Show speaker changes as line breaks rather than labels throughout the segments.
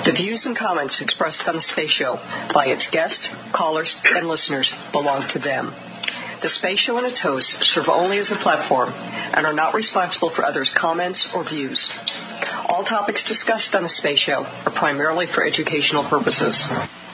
The views and comments expressed on the Space Show by its guests, callers, and listeners belong to them. The Space Show and its hosts serve only as a platform and are not responsible for others' comments or views. All topics discussed on the Space Show are primarily for educational purposes.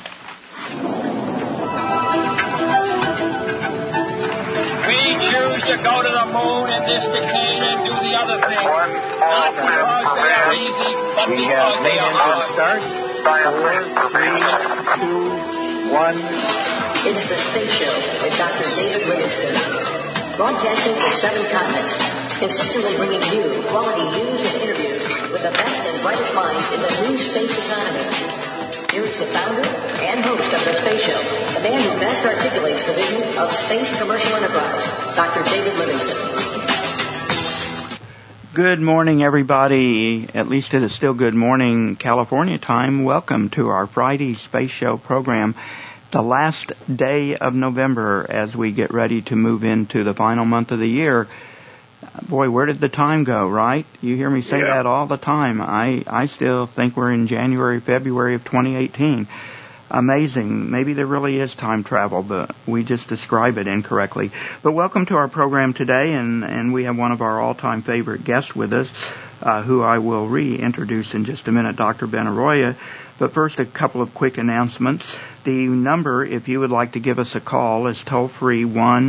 We choose to go to the moon in this decade and do the other thing. Not because they are easy, but because they are hard.
Start. 4, 3, 2, 1.
It's the Space Show with Dr. David Livingston. Broadcasting to 7 continents, consistently bringing you quality news and interviews with the best and brightest minds in the new space economy. Here is the founder and host of the Space Show, the man who best articulates the vision of space commercial enterprise, Dr. David Livingston.
Good morning, everybody. At least it is still good morning, California time. Welcome to our Friday Space Show program, the last day of November as we get ready to move into the final month of the year. Boy, where did the time go, right? You hear me say that all the time. I still think we're in January, February of 2018. Amazing. Maybe there really is time travel, but we just describe it incorrectly. But welcome to our program today, and we have one of our all-time favorite guests with us, who I will reintroduce in just a minute, Dr. Ben Arroyo. But first, a couple of quick announcements. The number, if you would like to give us a call, is toll-free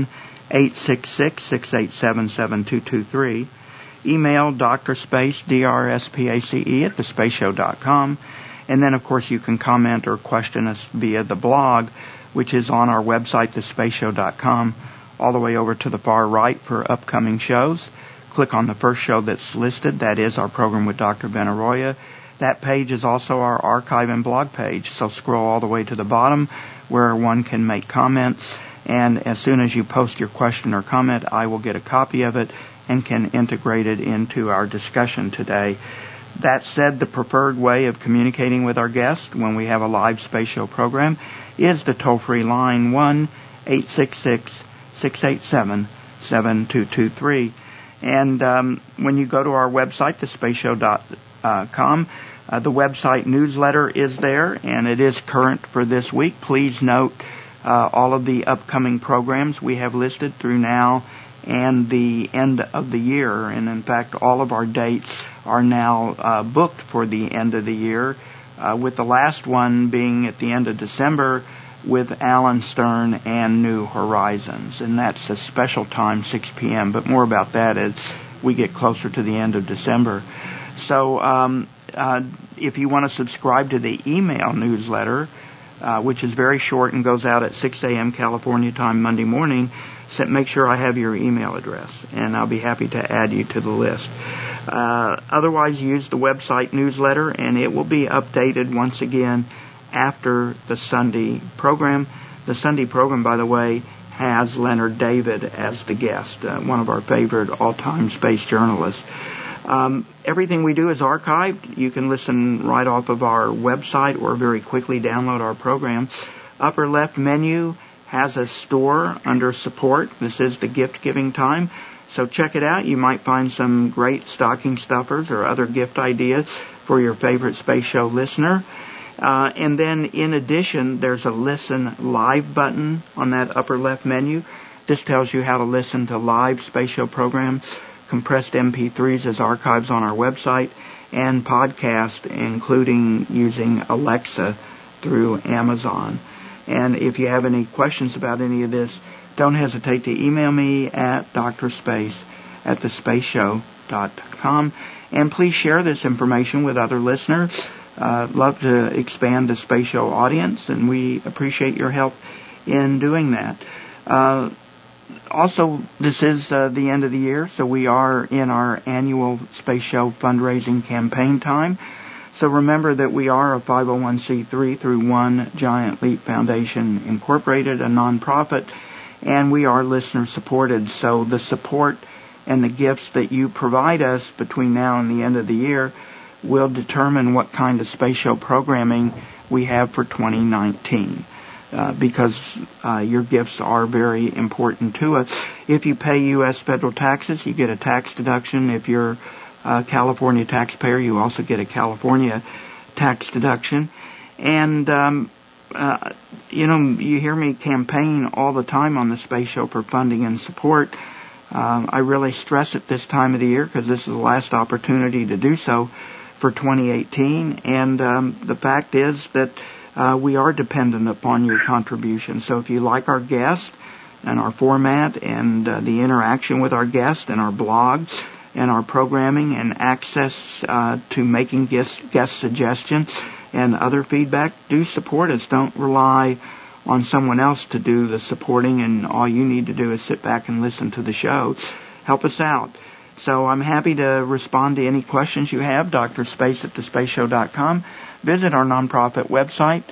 1-866-687-7223. Email drspace, DRSPACE, at thespaceshow.com. And then, of course, you can comment or question us via the blog, which is on our website, thespaceshow.com, all the way over to the far right for upcoming shows. Click on the first show that's listed. That is our program with Dr. Ben Arroyo. That page is also our archive and blog page. So scroll all the way to the bottom where one can make comments. And as soon as you post your question or comment, I will get a copy of it and can integrate it into our discussion today. That said, the preferred way of communicating with our guests when we have a live Space Show program is the toll-free line 1-866-687-7223. And when you go to our website, thespaceshow.com, the website newsletter is there, and it is current for this week. Please note all of the upcoming programs we have listed through now and the end of the year. And in fact, all of our dates are now booked for the end of the year, with the last one being at the end of December with Alan Stern and New Horizons. And that's a special time, 6 p.m., but more about that as we get closer to the end of December. So if you want to subscribe to the email newsletter, which is very short and goes out at 6 a.m. California time Monday morning, make sure I have your email address, and I'll be happy to add you to the list. Otherwise, use the website newsletter, and it will be updated once again after the Sunday program. The Sunday program, by the way, has Leonard David as the guest, one of our favorite all-time space journalists. Everything we do is archived. You can listen right off of our website or very quickly download our program. Upper left menu has a store under support. This is the gift giving time. So check it out. You might find some great stocking stuffers or other gift ideas for your favorite Space Show listener. And then in addition, there's a listen live button on that upper left menu. This tells you how to listen to live Space Show programs, compressed MP3s as archives on our website, and podcast, including using Alexa through Amazon. And if you have any questions about any of this, don't hesitate to email me at drspace@thespaceshow.com. And please share this information with other listeners. Love to expand the Space Show audience, and we appreciate your help in doing that. Also, this is the end of the year, so we are in our annual Space Show fundraising campaign time. So remember that we are a 501c3 through One Giant Leap Foundation Incorporated, a nonprofit, and we are listener supported. So the support and the gifts that you provide us between now and the end of the year will determine what kind of Space Show programming we have for 2019. Because your gifts are very important to us. If you pay U.S. federal taxes, you get a tax deduction. If you're a California taxpayer, you also get a California tax deduction. And, you hear me campaign all the time on the Space Show for funding and support. I really stress it this time of the year because this is the last opportunity to do so for 2018. And the fact is that we are dependent upon your contribution. So if you like our guests and our format and the interaction with our guests and our blogs and our programming and access to making guest suggestions and other feedback, do support us. Don't rely on someone else to do the supporting, and all you need to do is sit back and listen to the show. Help us out. So I'm happy to respond to any questions you have. Dr. Space at thespaceshow.com. Visit our nonprofit website,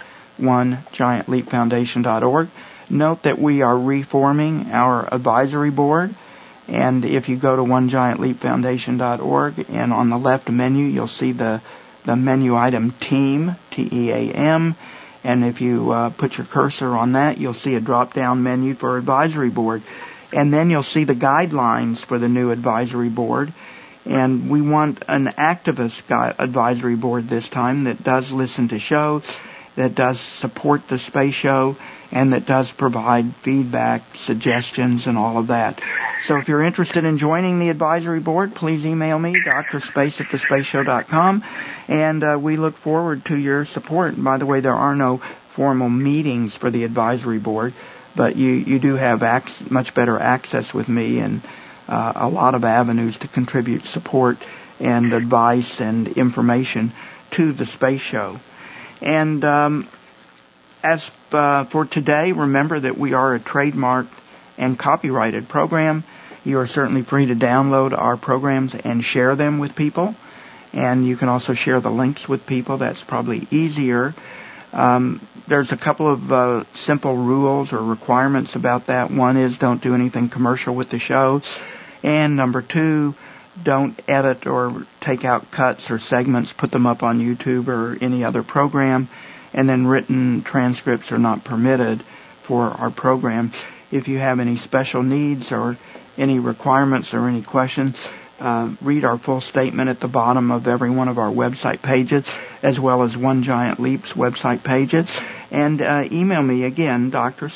onegiantleapfoundation.org. Note that we are reforming our advisory board. And if you go to onegiantleapfoundation.org, and on the left menu, you'll see the menu item TEAM, T-E-A-M. And if you put your cursor on that, you'll see a drop-down menu for advisory board. And then you'll see the guidelines for the new advisory board. And we want an activist advisory board this time that does listen to shows, that does support the Space Show, and that does provide feedback, suggestions, and all of that. So if you're interested in joining the advisory board, please email me, drspace@thespaceshow.com, and we look forward to your support. And by the way, there are no formal meetings for the advisory board, but you do have much better access with me and a lot of avenues to contribute support and advice and information to the Space Show. And as for today, remember that we are a trademarked and copyrighted program. You are certainly free to download our programs and share them with people. And you can also share the links with people. That's probably easier. There's a couple of simple rules or requirements about that. One is don't do anything commercial with the show. And number two, don't edit or take out cuts or segments, put them up on YouTube or any other program. And then written transcripts are not permitted for our program. If you have any special needs or any requirements or any questions, read our full statement at the bottom of every one of our website pages, as well as One Giant Leap's website pages. And email me again,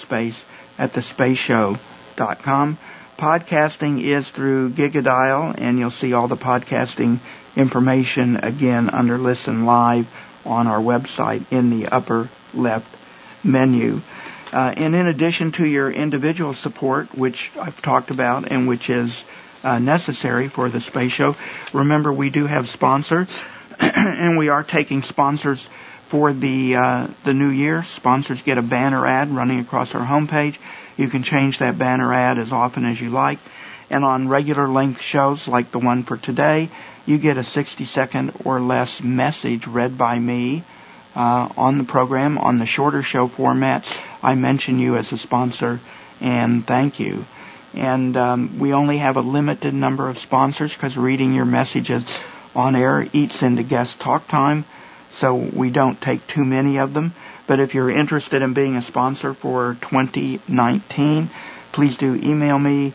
drspace@thespaceshow.com. Podcasting is through Gigadial, and you'll see all the podcasting information again under Listen Live on our website in the upper left menu. And in addition to your individual support, which I've talked about and which is necessary for the Space Show, remember we do have sponsors, and we are taking sponsors for the new year. Sponsors get a banner ad running across our homepage. You can change that banner ad as often as you like. And on regular length shows like the one for today, you get a 60-second or less message read by me on the program. On the shorter show formats, I mention you as a sponsor and thank you. And we only have a limited number of sponsors because reading your messages on air eats into guest talk time, so we don't take too many of them. But if you're interested in being a sponsor for 2019, please do email me,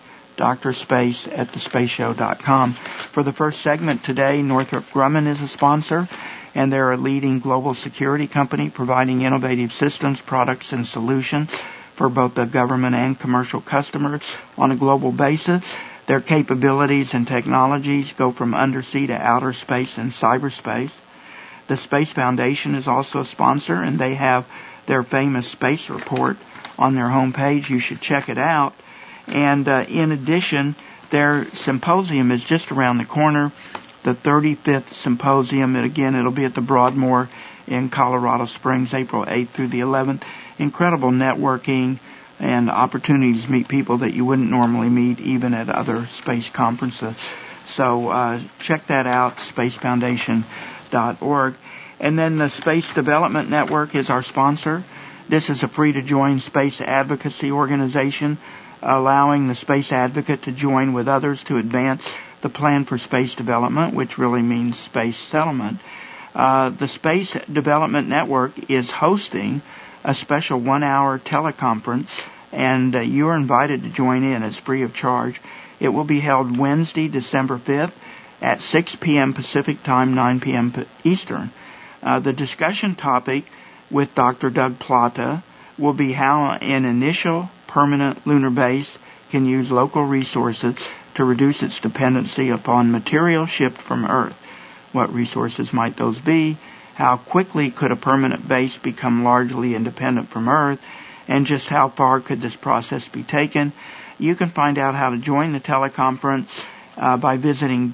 drspace@thespaceshow.com. For the first segment today, Northrop Grumman is a sponsor, and they're a leading global security company providing innovative systems, products, and solutions for both the government and commercial customers on a global basis. Their capabilities and technologies go from undersea to outer space and cyberspace. The Space Foundation is also a sponsor, and they have their famous space report on their homepage. You should check it out. And in addition, their symposium is just around the corner, the 35th symposium. And again, it'll be at the Broadmoor in Colorado Springs, April 8th through the 11th. Incredible networking and opportunities to meet people that you wouldn't normally meet even at other space conferences. So check that out, spacefoundation.org. And then the Space Development Network is our sponsor. This is a free-to-join space advocacy organization, allowing the space advocate to join with others to advance the plan for space development, which really means space settlement. The Space Development Network is hosting a special 1-hour teleconference, and you are invited to join in. It's free of charge. It will be held Wednesday, December 5th at 6 p.m. Pacific Time, 9 p.m. Eastern. The discussion topic with Dr. Doug Plata will be how an initial permanent lunar base can use local resources to reduce its dependency upon material shipped from Earth. What resources might those be? How quickly could a permanent base become largely independent from Earth? And just how far could this process be taken? You can find out how to join the teleconference by visiting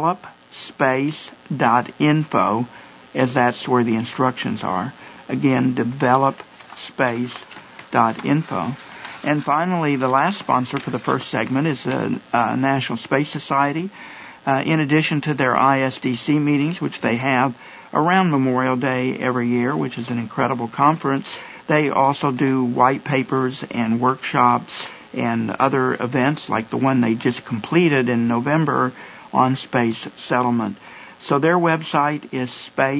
developspace.info, as that's where the instructions are. Again, developspace.info. And finally, the last sponsor for the first segment is the National Space Society. In addition to their ISDC meetings, which they have around Memorial Day every year, which is an incredible conference, they also do white papers and workshops and other events like the one they just completed in November on space settlement. So their website is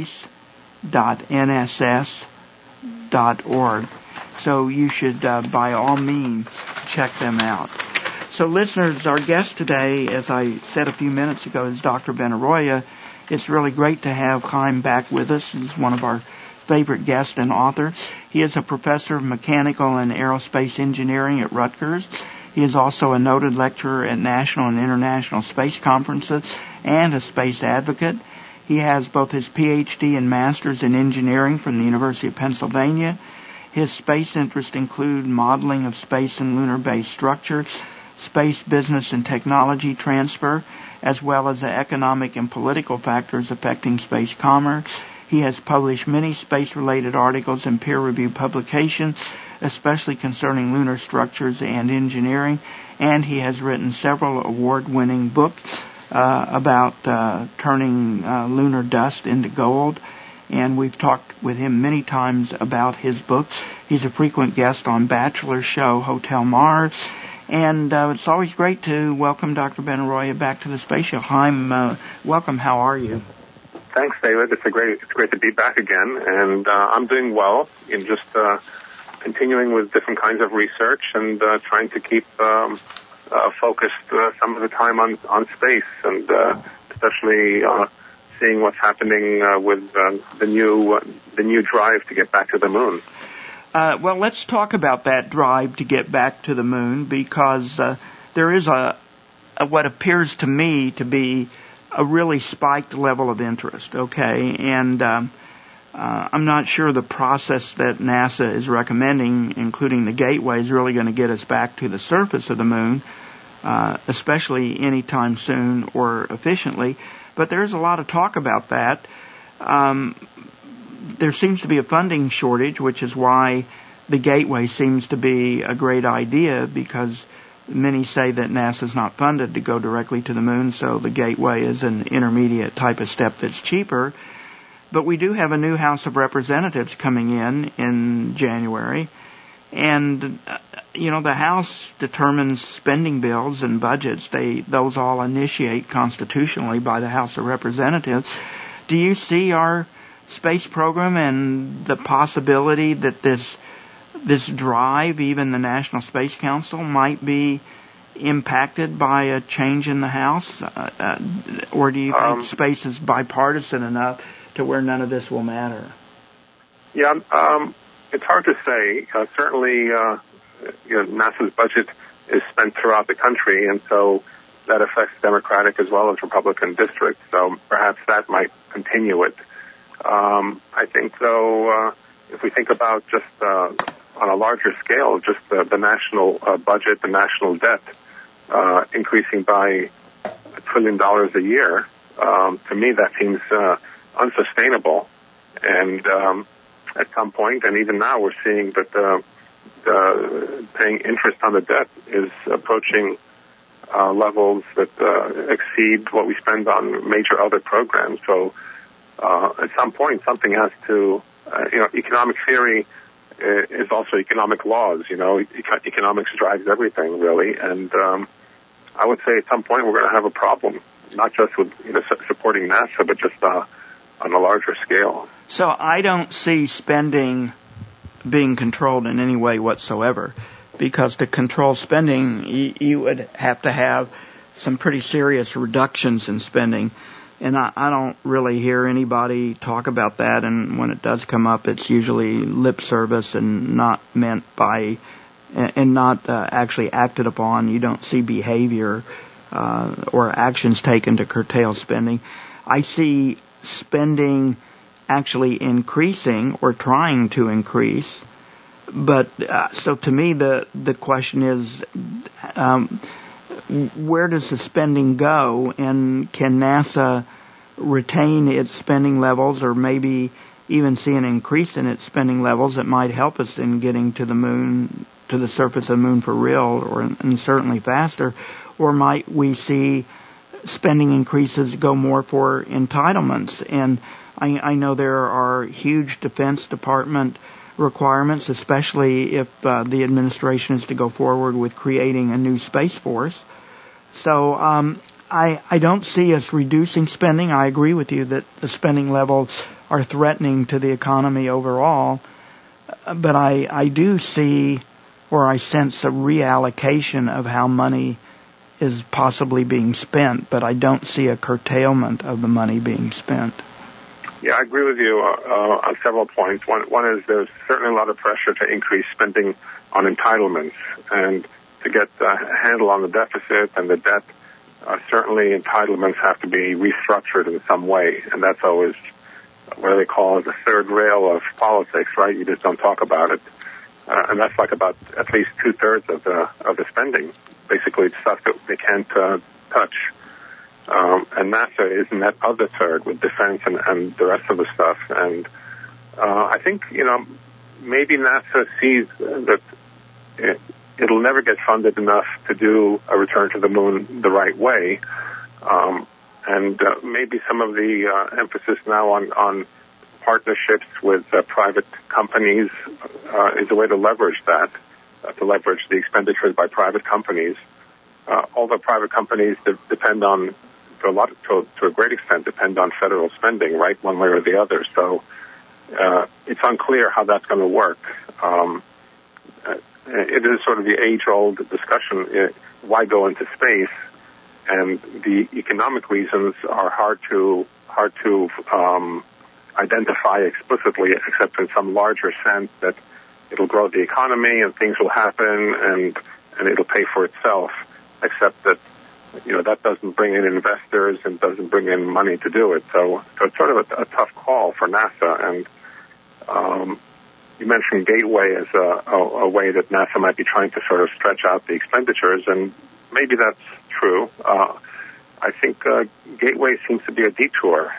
space.nss.org. So you should, by all means, check them out. So listeners, our guest today, as I said a few minutes ago, is Dr. Benaroya. It's really great to have Chaim back with us. He's one of our favorite guests and authors. He is a professor of mechanical and aerospace engineering at Rutgers. He is also a noted lecturer at national and international space conferences and a space advocate. He has both his PhD and master's in engineering from the University of Pennsylvania. His space interests include modeling of space and lunar-based structures, space business and technology transfer, as well as the economic and political factors affecting space commerce. He has published many space-related articles in peer-reviewed publications, especially concerning lunar structures and engineering, and he has written several award-winning books about turning lunar dust into gold, and we've talked with him many times about his books. He's a frequent guest on Bachelor's show Hotel Mars, and it's always great to welcome Dr. Benaroya back to the Space Show. Chaim, welcome. How are you?
Thanks, David. It's great to be back again, and I'm doing well in just continuing with different kinds of research and trying to keep focused some of the time on space, and especially seeing what's happening with the new drive to get back to the moon.
Well, let's talk about that drive to get back to the moon, because there is a what appears to me to be a really spiked level of interest, okay? And I'm not sure the process that NASA is recommending, including the Gateway, is really going to get us back to the surface of the moon, especially anytime soon or efficiently. But there's a lot of talk about that. There seems to be a funding shortage, which is why the Gateway seems to be a great idea, because many say that NASA's not funded to go directly to the moon, so the Gateway is an intermediate type of step that's cheaper. But we do have a new House of Representatives coming in January, and the House determines spending bills and budgets. Those all initiate constitutionally by the House of Representatives. Do you see our space program and the possibility that this drive, even the National Space Council, might be impacted by a change in the House? Or do you think space is bipartisan enough to where none of this will matter?
Yeah, it's hard to say. Certainly, NASA's budget is spent throughout the country, and so that affects Democratic as well as Republican districts, so perhaps that might continue it. I think, though, if we think about just on a larger scale, just the national budget, the national debt increasing by $1 trillion a year, to me that seems unsustainable. And at some point, and even now, we're seeing that paying interest on the debt is approaching levels that exceed what we spend on major other programs. So at some point, something has to, economic theory is also economic laws. Economics drives everything, really. And I would say at some point we're going to have a problem, not just with supporting NASA, but just on a larger scale.
So I don't see spending being controlled in any way whatsoever, because to control spending, you would have to have some pretty serious reductions in spending. And I don't really hear anybody talk about that, and when it does come up, it's usually lip service and not meant by, and not actually acted upon. You don't see behavior or actions taken to curtail spending. I see spending actually increasing or trying to increase. But so to me, the question is, where does the spending go, and can NASA retain its spending levels, or maybe even see an increase in its spending levels that might help us in getting to the moon, to the surface of the moon for real, and certainly faster? Or might we see spending increases go more for entitlements? And I know there are huge Defense Department requirements, especially if the administration is to go forward with creating a new Space Force. So I don't see us reducing spending. I agree with you that the spending levels are threatening to the economy overall, but I do see, or I sense, a reallocation of how money is possibly being spent, but I don't see a curtailment of the money being spent.
Yeah, I agree with you on several points. One is there's certainly a lot of pressure to increase spending on entitlements and to get a handle on the deficit and the debt. Certainly entitlements have to be restructured in some way, and that's always what they call the third rail of politics, right? You just don't talk about it. And that's like about at least 2/3 of the spending. Basically, it's stuff that they can't touch. And NASA is in that other third with defense and the rest of the stuff. And I think, maybe NASA sees that it'll never get funded enough to do a return to the moon the right way. And maybe some of the emphasis now on partnerships with private companies is a way to leverage that, to leverage the expenditures by private companies. Although private companies depend on, to a great extent, depend on federal spending, right, one way or the other. So it's unclear how that's going to work. It is sort of the age-old discussion, why go into space? And the economic reasons are hard to identify explicitly, except in some larger sense that it'll grow the economy and things will happen and it'll pay for itself, except that that doesn't bring in investors and doesn't bring in money to do it. So it's sort of a tough call for NASA. And you mentioned Gateway as a way that NASA might be trying to sort of stretch out the expenditures, and maybe that's true. I think Gateway seems to be a detour.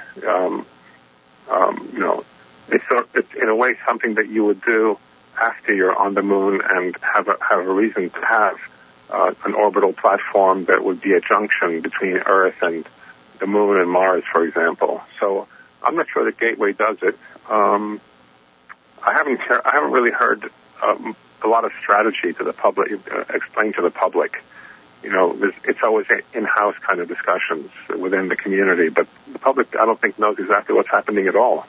It's in a way something that you would do after you're on the moon and have a reason to have an orbital platform that would be a junction between Earth and the moon and Mars, for example. So I'm not sure that Gateway does it. I haven't really heard a lot of strategy to the public, explained to the public. It's always in-house kind of discussions within the community, but the public, I don't think, knows exactly what's happening at all.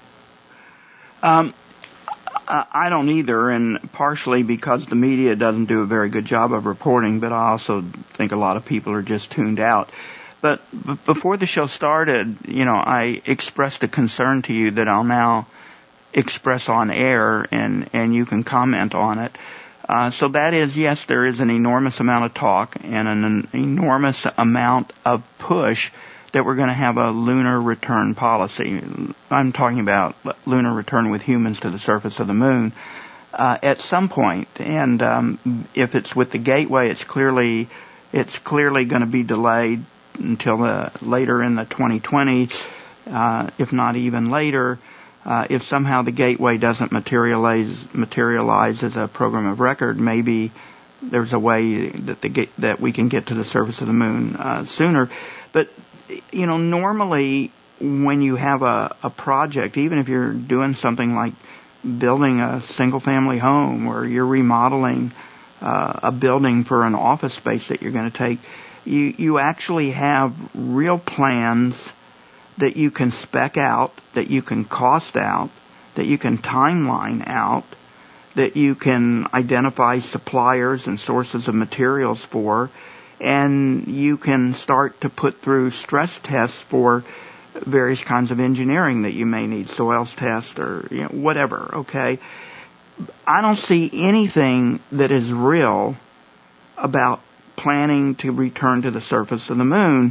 I don't either, and partially because the media doesn't do a very good job of reporting, but I also think a lot of people are just tuned out. But before the show started, I expressed a concern to you that I'll now express on air, and you can comment on it. So that is, yes, there is an enormous amount of talk and an enormous amount of push that we're going to have a lunar return policy. I'm talking about lunar return with humans to the surface of the moon at some point. And if it's with the Gateway, it's clearly going to be delayed until later in the 2020s, if not even later. If somehow the Gateway doesn't materialize as a program of record, maybe there's a way that we can get to the surface of the moon sooner. But normally when you have a project, even if you're doing something like building a single-family home or you're remodeling a building for an office space that you're going to take, you actually have real plans that you can spec out, that you can cost out, that you can timeline out, that you can identify suppliers and sources of materials for, and you can start to put through stress tests for various kinds of engineering that you may need, soils test or whatever, okay? I don't see anything that is real about planning to return to the surface of the moon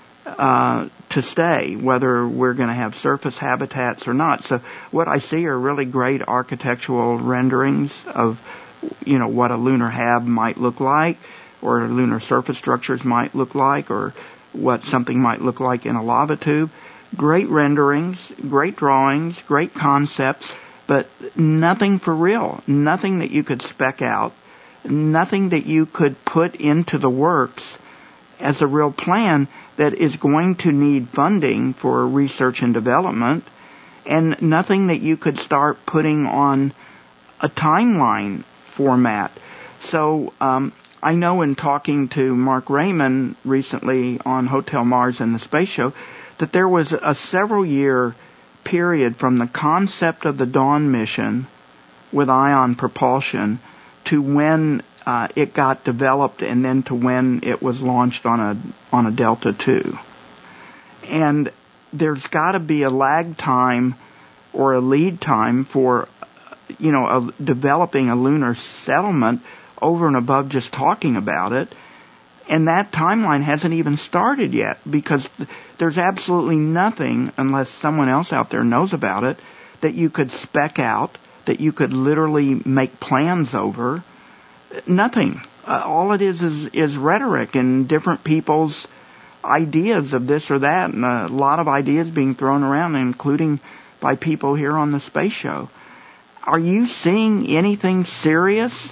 to stay, whether we're going to have surface habitats or not. So what I see are really great architectural renderings of, what a lunar hab might look like, or lunar surface structures might look like, or what something might look like in a lava tube. Great renderings, great drawings, great concepts, but nothing for real. Nothing that you could spec out, nothing that you could put into the works as a real plan that is going to need funding for research and development, and nothing that you could start putting on a timeline format. So I know in talking to Mark Raymond recently on Hotel Mars and the Space Show that there was a several-year period from the concept of the Dawn mission with ion propulsion to when it got developed and then to when it was launched on a Delta II. And there's got to be a lag time or a lead time for, developing a lunar settlement over and above just talking about it. And that timeline hasn't even started yet because there's absolutely nothing, unless someone else out there knows about it, that you could spec out, that you could literally make plans over. Nothing. All it is rhetoric and different people's ideas of this or that, and a lot of ideas being thrown around, including by people here on the Space Show. Are you seeing anything serious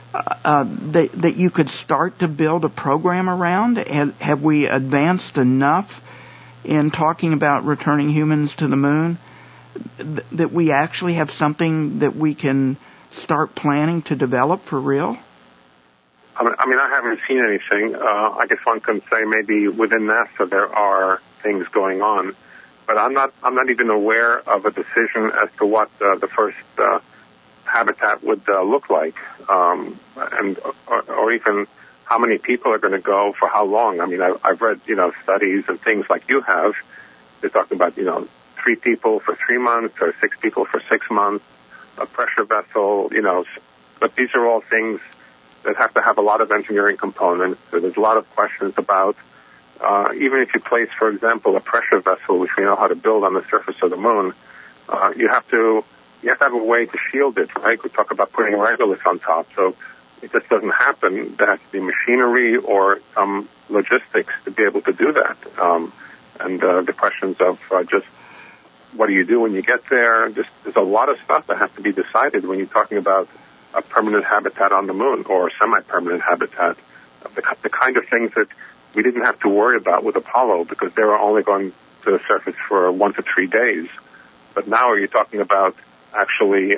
that you could start to build a program around? Have we advanced enough in talking about returning humans to the moon that we actually have something that we can start planning to develop for real?
I haven't seen anything. I guess one can say maybe within NASA there are things going on, but I'm not even aware of a decision as to what the first habitat would look like, or even how many people are going to go for how long. I've read studies and things like you have. They're talking about 3 people for 3 months or 6 people for 6 months, a pressure vessel, but these are all things that have to have a lot of engineering components. So there's a lot of questions about, even if you place, for example, a pressure vessel, which we know how to build on the surface of the moon, you have to have a way to shield it, right? We talk about putting regolith on top, so it just doesn't happen. There has to be machinery or some logistics to be able to do that. And the questions of just what do you do when you get there? There's a lot of stuff that has to be decided when you're talking about a permanent habitat on the moon or a semi-permanent habitat, the kind of things that we didn't have to worry about with Apollo because they were only going to the surface for 1 to 3 days. But now you're talking about actually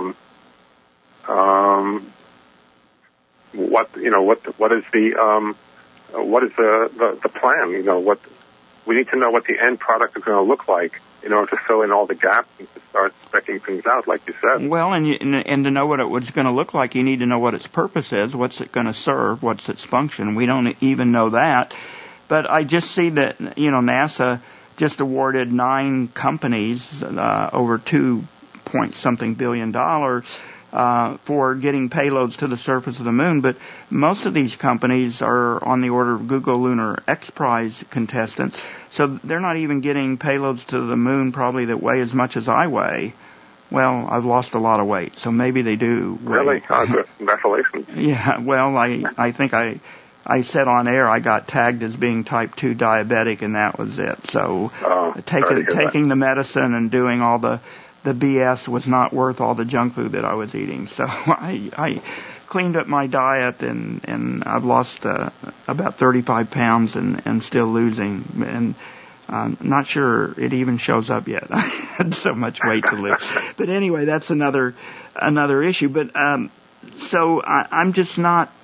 what is the plan? What we need to know what the end product is going to look like in order to fill in all the gaps and to start speccing things out, like you said.
Well, and to know what it was going to look like, you need to know what its purpose is, what's it going to serve, what's its function. We don't even know that. But I just see that, NASA just awarded 9 companies over $2-point-something billion for getting payloads to the surface of the moon. But most of these companies are on the order of Google Lunar X Prize contestants. So they're not even getting payloads to the moon probably that weigh as much as I weigh. Well, I've lost a lot of weight, so maybe they do.
Really? Congratulations.
Yeah, well, I think I said on air I got tagged as being type 2 diabetic, and that was it. So taking the medicine and doing all the BS was not worth all the junk food that I was eating. So I cleaned up my diet, and I've lost about 35 pounds and still losing. And I'm not sure it even shows up yet. I had so much weight to lose. But anyway, that's another issue. But so I'm just not.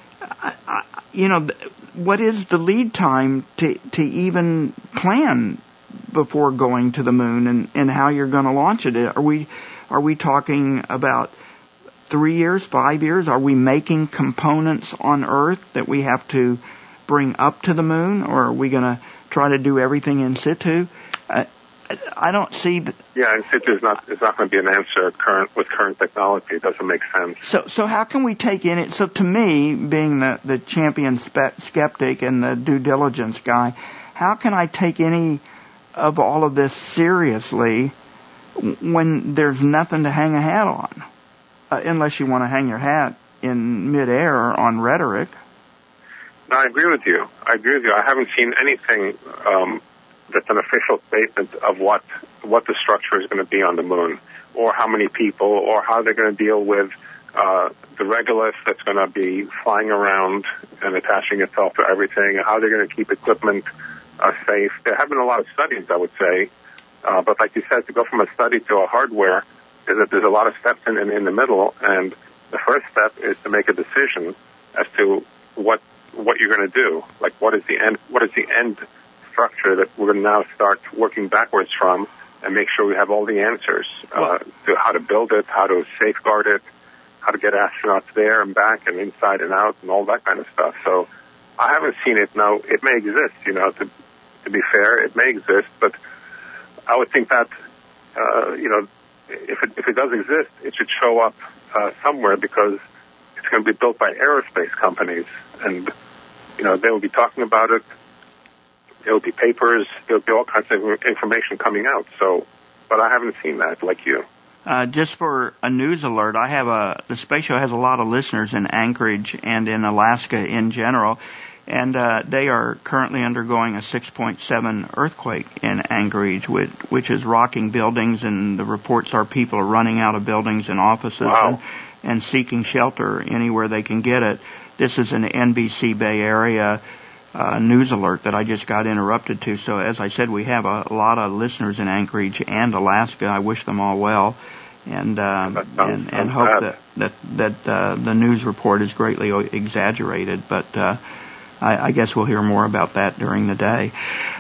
What is the lead time to even plan before going to the moon and how you're going to launch it? Are we talking about 3 years, 5 years? Are we making components on Earth that we have to bring up to the moon, or are we going to try to do everything in situ? I don't see that.
Yeah, in situ is not going to be an answer with current technology. It doesn't make sense.
So how can we take in it? So to me, being the champion skeptic and the due diligence guy, how can I take any of all of this seriously when there's nothing to hang a hat on? Unless you want to hang your hat in midair on rhetoric.
No, I agree with you. I haven't seen anything that's an official statement of what the structure is going to be on the moon, or how many people, or how they're going to deal with the regolith that's going to be flying around and attaching itself to everything, and how they're going to keep equipment safe. There have been a lot of studies, I would say, but like you said, to go from a study to a hardware, is that there's a lot of steps in the middle, and the first step is to make a decision as to what you're going to do. Like, what is the end structure that we're going to now start working backwards from, and make sure we have all the answers to how to build it, how to safeguard it, how to get astronauts there and back and inside and out and all that kind of stuff. So I haven't seen it. Now, it may exist, to be fair, it may exist, but I would think that, if it does exist, it should show up somewhere, because it's going to be built by aerospace companies, and, they will be talking about it. There will be papers. There will be all kinds of information coming out. So, but I haven't seen that like you.
Just for a news alert, the Space Show has a lot of listeners in Anchorage and in Alaska in general, and they are currently undergoing a 6.7 earthquake in Anchorage, which is rocking buildings, and the reports are people are running out of buildings and offices.
Wow.
and seeking shelter anywhere they can get it. This is an NBC Bay Area news alert that I just got interrupted to. So as I said, we have a lot of listeners in Anchorage and Alaska. I wish them all well, and hope that the news report is greatly exaggerated. But I guess we'll hear more about that during the day.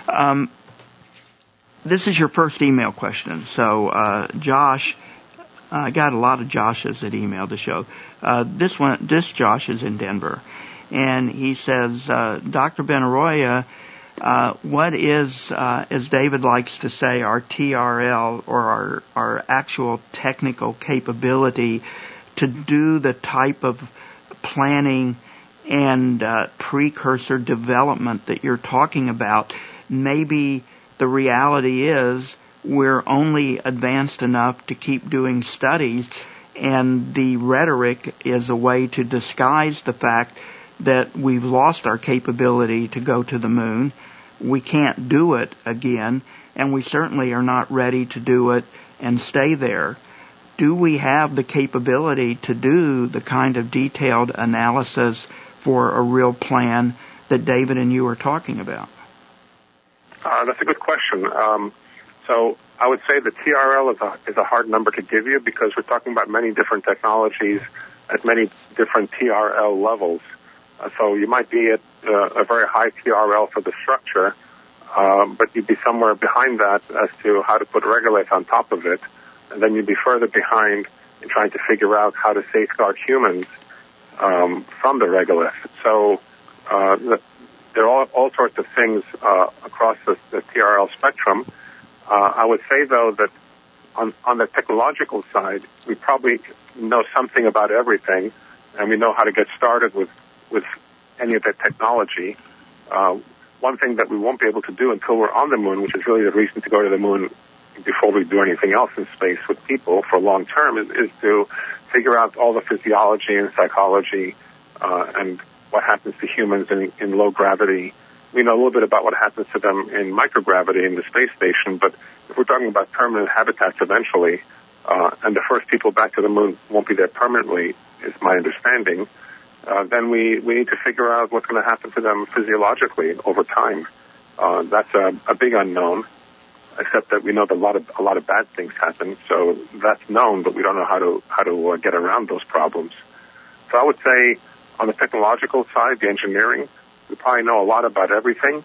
This is your first email question. So Josh, I got a lot of Joshes that emailed the show. This Josh is in Denver. And he says, Dr. Benaroya, what is, as David likes to say, our TRL, or our actual technical capability to do the type of planning and precursor development that you're talking about? Maybe the reality is we're only advanced enough to keep doing studies, and the rhetoric is a way to disguise the fact that we've lost our capability to go to the moon. We can't do it again, and we certainly are not ready to do it and stay there. Do we have the capability to do the kind of detailed analysis for a real plan that David and you are talking about?
That's a good question. So I would say the TRL is a hard number to give you, because we're talking about many different technologies at many different TRL levels. So you might be at a very high TRL for the structure, but you'd be somewhere behind that as to how to put regolith on top of it, and then you'd be further behind in trying to figure out how to safeguard humans from the regolith. So there are all sorts of things across the TRL spectrum. I would say, though, that on the technological side, we probably know something about everything, and we know how to get started with any of that technology. One thing that we won't be able to do until we're on the moon, which is really the reason to go to the moon before we do anything else in space with people for long term, is to figure out all the physiology and psychology and what happens to humans in low gravity. We know a little bit about what happens to them in microgravity in the space station, but if we're talking about permanent habitats eventually, and the first people back to the moon won't be there permanently, is my understanding, then we need to figure out what's going to happen to them physiologically over time. That's a big unknown, except that we know that a lot of bad things happen. So that's known, but we don't know how to get around those problems. So I would say on the technological side, the engineering, we probably know a lot about everything.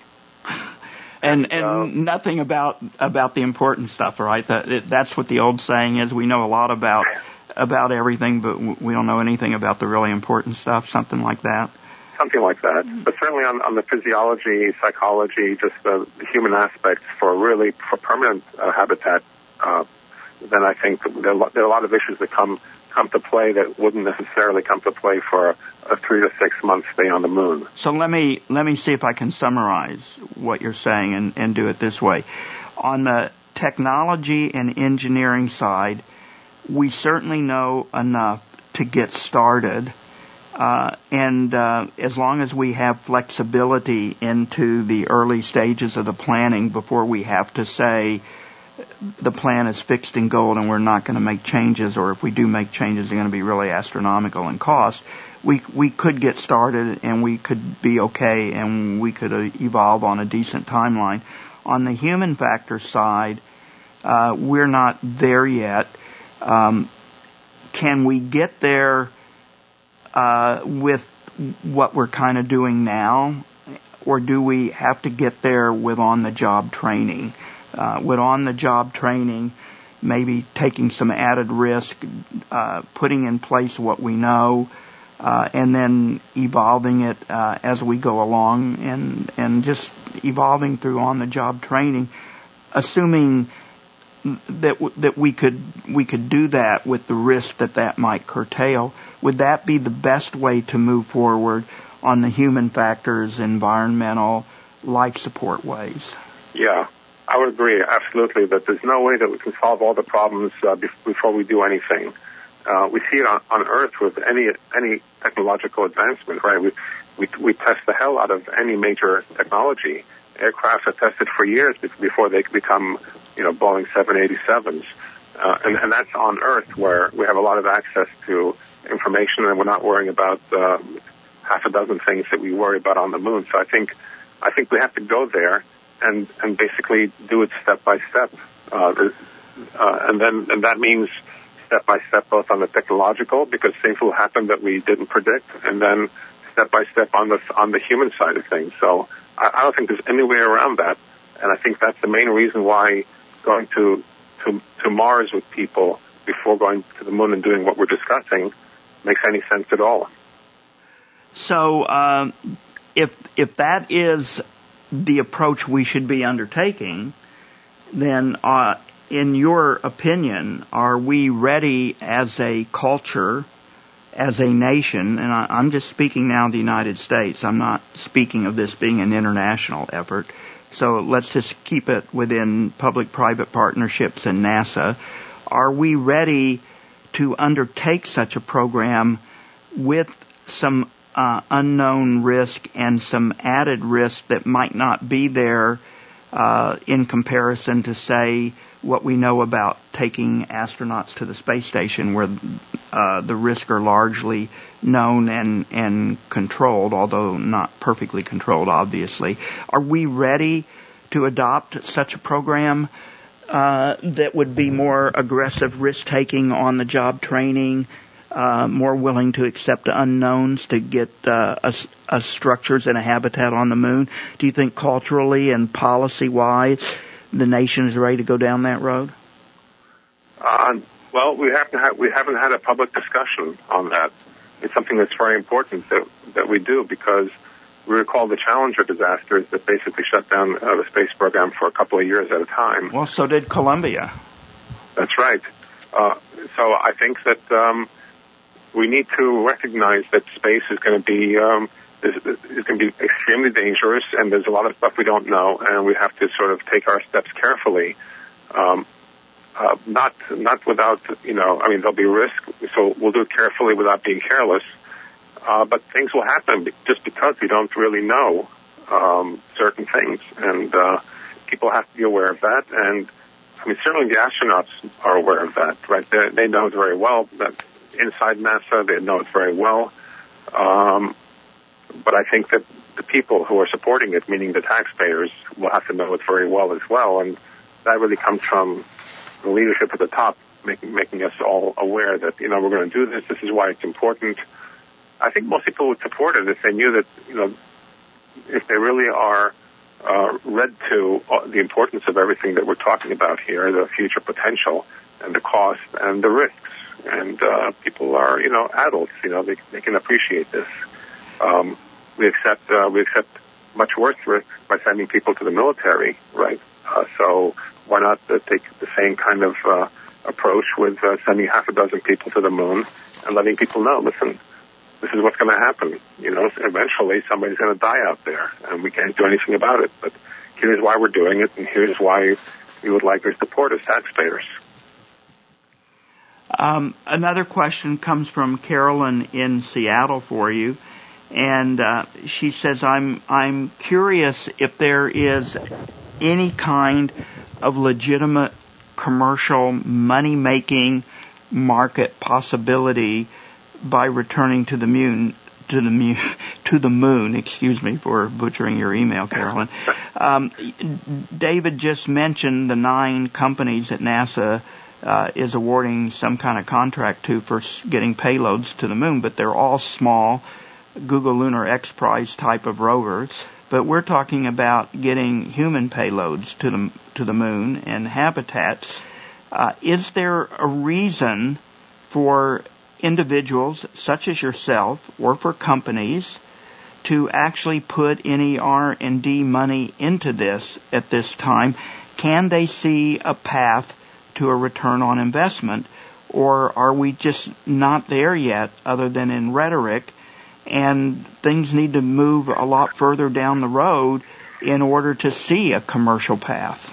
And nothing about the important stuff, right? That's what the old saying is. We know a lot about everything, but we don't know anything about the really important stuff, something like that.
something like that. But certainly on the physiology, psychology, just the human aspects for permanent habitat, then I think there are a lot of issues that come to play that wouldn't necessarily come to play for a 3 to 6 month stay on the moon.
So let me see if I can summarize what you're saying and do it this way. On the technology and engineering side, we certainly know enough to get started, and as long as we have flexibility into the early stages of the planning before we have to say the plan is fixed in gold and we're not going to make changes, or if we do make changes, they're going to be really astronomical in cost, we could get started and we could be okay and we could evolve on a decent timeline. On the human factor side, we're not there yet. Can we get there with what we're kind of doing now, or do we have to get there with on-the-job training? With on-the-job training, maybe taking some added risk, putting in place what we know, and then evolving it as we go along, and just evolving through on-the-job training, assuming that we could do that with the risk that might curtail. Would that be the best way to move forward on the human factors, environmental, life support ways?
Yeah, I would agree absolutely that there's no way that we can solve all the problems before we do anything. We see it on Earth with any technological advancement, right? We test the hell out of any major technology. Aircraft are tested for years before they become, Boeing 787s. And that's on Earth, where we have a lot of access to information, and we're not worrying about half a dozen things that we worry about on the moon. So I think we have to go there and basically do it step by step. And that means step by step both on the technological, because things will happen that we didn't predict, and then step by step on the human side of things. So I don't think there's any way around that, and I think that's the main reason why going to Mars with people before going to the moon and doing what we're discussing makes any sense at all.
So if that is the approach we should be undertaking, then in your opinion, are we ready as a culture, as a nation, and I'm just speaking now of the United States, I'm not speaking of this being an international effort, so let's just keep it within public-private partnerships and NASA. Are we ready to undertake such a program with some unknown risk and some added risk that might not be there in comparison to, say, what we know about taking astronauts to the space station, where the risks are largely known and controlled, although not perfectly controlled, obviously. Are we ready to adopt such a program that would be more aggressive risk-taking on the job training, more willing to accept unknowns to get structures and a habitat on the moon? Do you think culturally and policy-wise the nation is ready to go down that road?
Well, we haven't had a public discussion on that. It's something that's very important that we do, because we recall the Challenger disasters that basically shut down the space program for a couple of years at a time.
Well, so did Columbia.
That's right. So I think that we need to recognize that space is going to be is going to be extremely dangerous, and there's a lot of stuff we don't know, and we have to sort of take our steps carefully. Not without, there'll be risk, so we'll do it carefully without being careless. But things will happen just because we don't really know certain things, and people have to be aware of that. And certainly the astronauts are aware of that, right? They know it very well. That inside NASA, they know it very well. But I think that the people who are supporting it, meaning the taxpayers, will have to know it very well as well. And that really comes from the leadership at the top, making us all aware that, we're going to do this. This is why it's important. I think most people would support it if they knew that, if they really are read to the importance of everything that we're talking about here, the future potential and the cost and the risks. And people are, adults, they can appreciate this. we accept much worse risk by sending people to the military, right? So why not take the same kind of approach with sending half a dozen people to the moon and letting people know, listen, this is what's going to happen. Eventually somebody's going to die out there, and we can't do anything about it. But here's why we're doing it, and here's why we would like your support as taxpayers.
Another question comes from Carolyn in Seattle for you, and she says, I'm curious if there is any kind of legitimate commercial money-making market possibility by returning to the moon. Excuse me for butchering your email, Carolyn. David just mentioned the 9 companies that NASA is awarding some kind of contract to for getting payloads to the moon, but they're all small Google Lunar X Prize type of rovers. But we're talking about getting human payloads to the moon and habitats. Is there a reason for individuals such as yourself or for companies to actually put any R&D money into this at this time? Can they see a path to a return on investment, or are we just not there yet other than in rhetoric, and things need to move a lot further down the road in order to see a commercial path?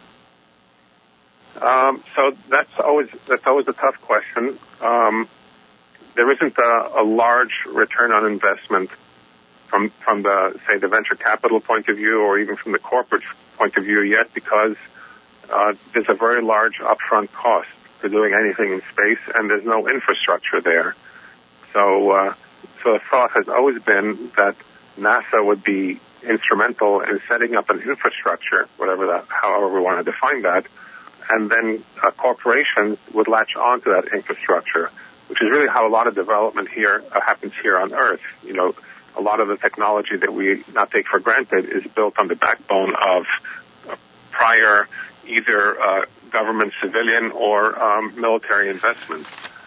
So that's always a tough question. There isn't a large return on investment from the venture capital point of view, or even from the corporate point of view yet, because there's a very large upfront cost for doing anything in space, and there's no infrastructure there. So the thought has always been that NASA would be instrumental in setting up an infrastructure, however we want to define that, and then corporations would latch onto that infrastructure, which is really how a lot of development here happens here on Earth. A lot of the technology that we not take for granted is built on the backbone of prior either government, civilian, or military investment.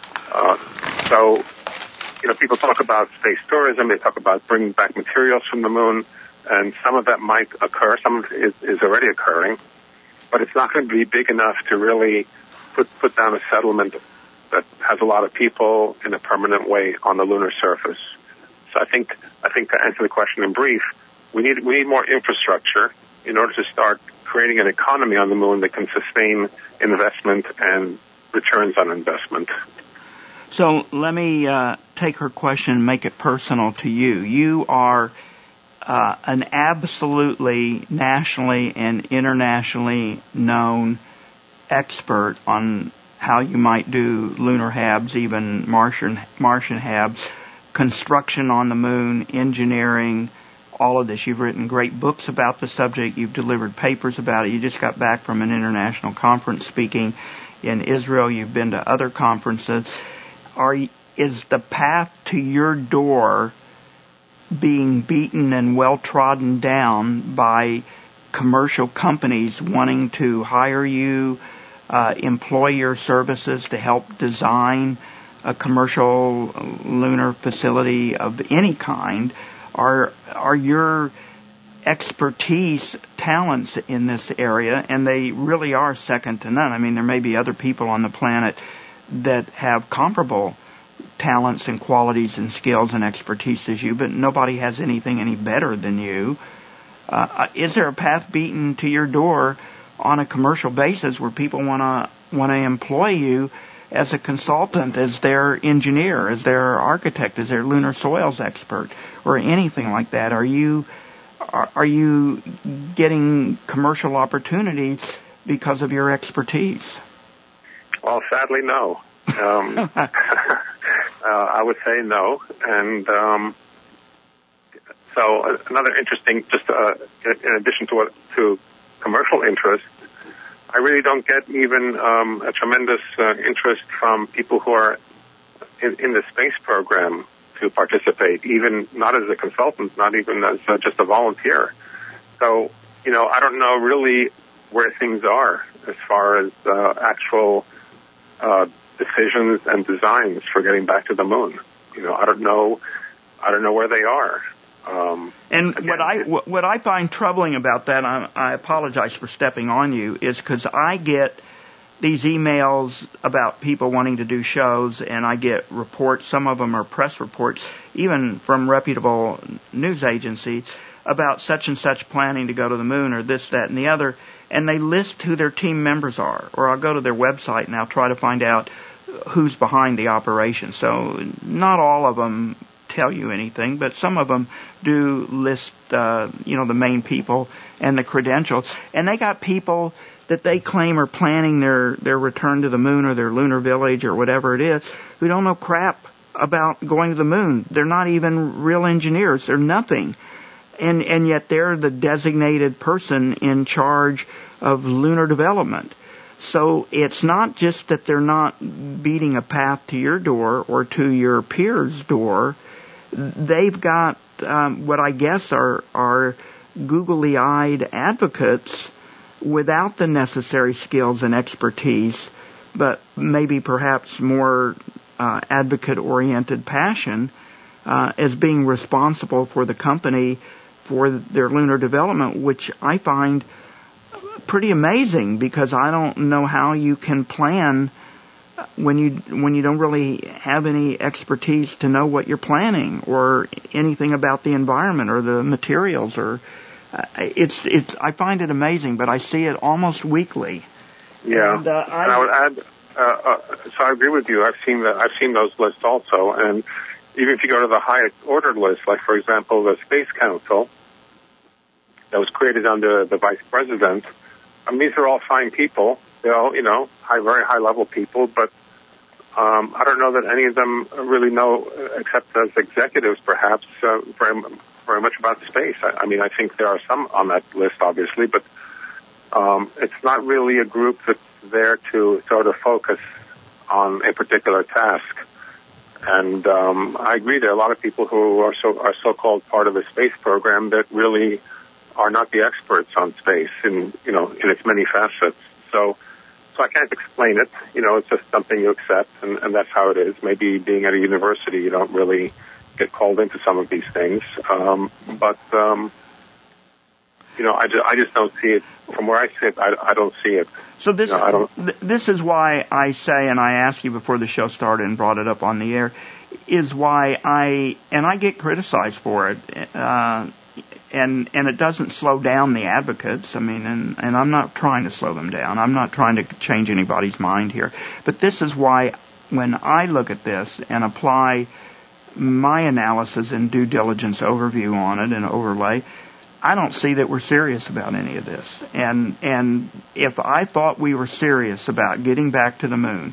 So people talk about space tourism. They talk about bringing back materials from the moon, and some of that might occur. Some of it is already occurring, but it's not going to be big enough to really put down a settlement that has a lot of people in a permanent way on the lunar surface. So I think to answer the question in brief, we need more infrastructure in order to start creating an economy on the moon that can sustain investment and returns on investment.
So let me take her question and make it personal to you. You are an absolutely nationally and internationally known expert on how you might do lunar HABs, even Martian HABs, construction on the moon, engineering, all of this. You've written great books about the subject. You've delivered papers about it. You just got back from an international conference speaking in Israel. You've been to other conferences. Is the path to your door being beaten and well trodden down by commercial companies wanting to hire you, employ your services to help design a commercial lunar facility of any kind? Are your expertise talents in this area, and they really are second to none. I mean, there may be other people on the planet that have comparable talents and qualities and skills and expertise as you, but nobody has anything any better than you. Is there a path beaten to your door on a commercial basis where people want to employ you as a consultant, as their engineer, as their architect, as their lunar soils expert, or anything like that? Are you getting commercial opportunities because of your expertise?
Well, sadly, no. I would say no. And so another interesting, just in addition to commercial interest, I really don't get even a tremendous interest from people who are in the space program to participate, even not as a consultant, not even as just a volunteer. So, I don't know really where things are as far as actual decisions and designs for getting back to the moon. I don't know where they are.
And what I find troubling about that, I apologize for stepping on you, is because I get these emails about people wanting to do shows, and I get reports, some of them are press reports, even from reputable news agencies, about such and such planning to go to the moon or this, that, and the other, and they list who their team members are. Or I'll go to their website and I'll try to find out who's behind the operation. So not all of them tell you anything, but some of them do list, the main people and the credentials. And they got people that they claim are planning their return to the moon or their lunar village or whatever it is, who don't know crap about going to the moon. They're not even real engineers. They're nothing. And yet they're the designated person in charge of lunar development. So it's not just that they're not beating a path to your door or to your peer's door. They've got what I guess are googly-eyed advocates without the necessary skills and expertise, but maybe perhaps more advocate-oriented passion as being responsible for the company for their lunar development, which I find pretty amazing, because I don't know how you can plan when you don't really have any expertise to know what you're planning or anything about the environment or the materials. Or I find it amazing, but I see it almost weekly.
Yeah, and I would add. So I agree with you. I've seen those lists also, and even if you go to the higher ordered list, like for example the Space Council that was created under the Vice President. I mean, these are all fine people. They're all, very high-level people, but I don't know that any of them really know, except as executives perhaps, very much about space. I think there are some on that list, obviously, but it's not really a group that's there to sort of focus on a particular task. And I agree, there are a lot of people who are so-called part of the space program that really are not the experts on space in its many facets. So I can't explain it. It's just something you accept, and that's how it is. Maybe being at a university, you don't really get called into some of these things. But I just don't see it. From where I sit, I don't see it.
So this is why I say, and I asked you before the show started and brought it up on the air, is why I get criticized for it. And it doesn't slow down the advocates. And I'm not trying to slow them down. I'm not trying to change anybody's mind here. But this is why when I look at this and apply my analysis and due diligence overview on it and overlay, I don't see that we're serious about any of this. And if I thought we were serious about getting back to the moon,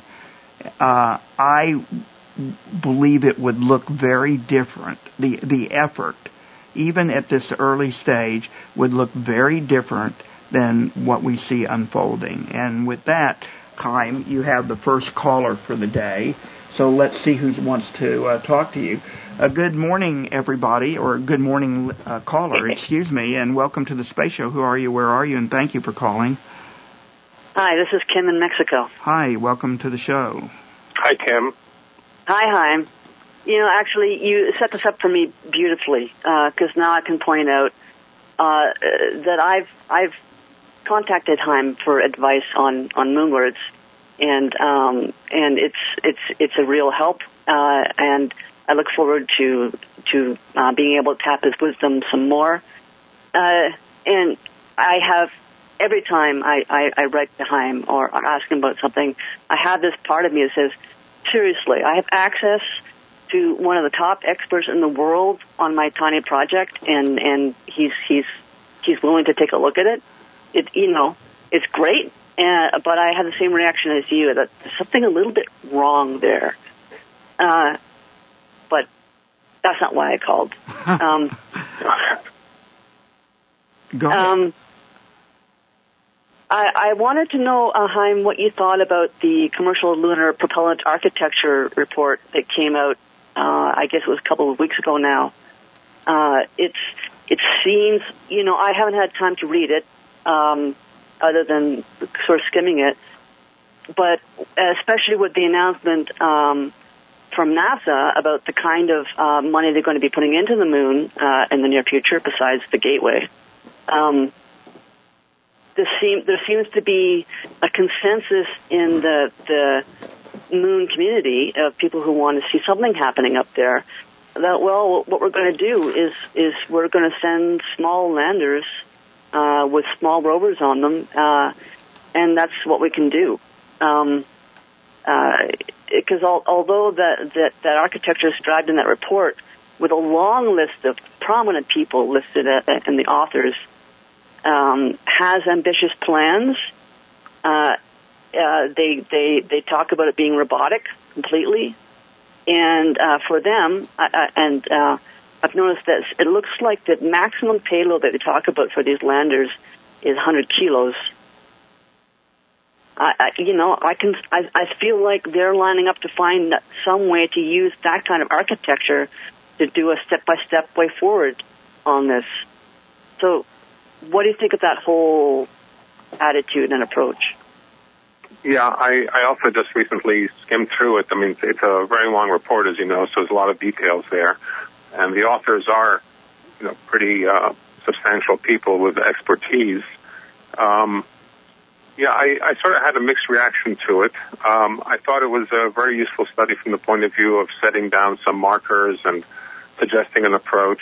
I believe it would look very different. The effort, even at this early stage, would look very different than what we see unfolding. And with that, Chaim, you have the first caller for the day. So let's see who wants to talk to you. Good morning, everybody, or good morning, caller, excuse me, and welcome to the Space Show. Who are you, where are you, and thank you for calling.
Hi, this is Kim in Mexico.
Hi, welcome to the show.
Hi, Kim.
Hi, Chaim. Actually, you set this up for me beautifully, because now I can point out that I've contacted Chaim for advice on moonwards, and it's a real help, and I look forward to being able to tap his wisdom some more. And I have, every time I write to Chaim or ask him about something, I have this part of me that says, seriously, I have access to one of the top experts in the world on my tiny project, and he's willing to take a look at it. It's great, but I have the same reaction as you, that there's something a little bit wrong there. But that's not why I called.
Go ahead.
I wanted to know, Chaim, what you thought about the Commercial Lunar Propellant Architecture report that came out, I guess it was a couple of weeks ago now. It seems, I haven't had time to read it, other than sort of skimming it, but especially with the announcement from NASA about the kind of money they're going to be putting into the moon in the near future, besides the Gateway. There seems to be a consensus in the moon community of people who want to see something happening up there. That, well, what we're going to do is we're going to send small landers with small rovers on them, and that's what we can do. Because although that architecture is described in that report with a long list of prominent people listed in the authors, has ambitious plans. They talk about it being robotic completely, and for them, I've noticed that it looks like the maximum payload that they talk about for these landers is 100 kilos. I feel like they're lining up to find some way to use that kind of architecture to do a step-by-step way forward on this. So, what do you think of that whole attitude and approach?
Yeah, I also just recently skimmed through it. I mean, it's a very long report, as you know, so there's a lot of details there. And the authors are, pretty substantial people with expertise. I sort of had a mixed reaction to it. I thought it was a very useful study from the point of view of setting down some markers and suggesting an approach.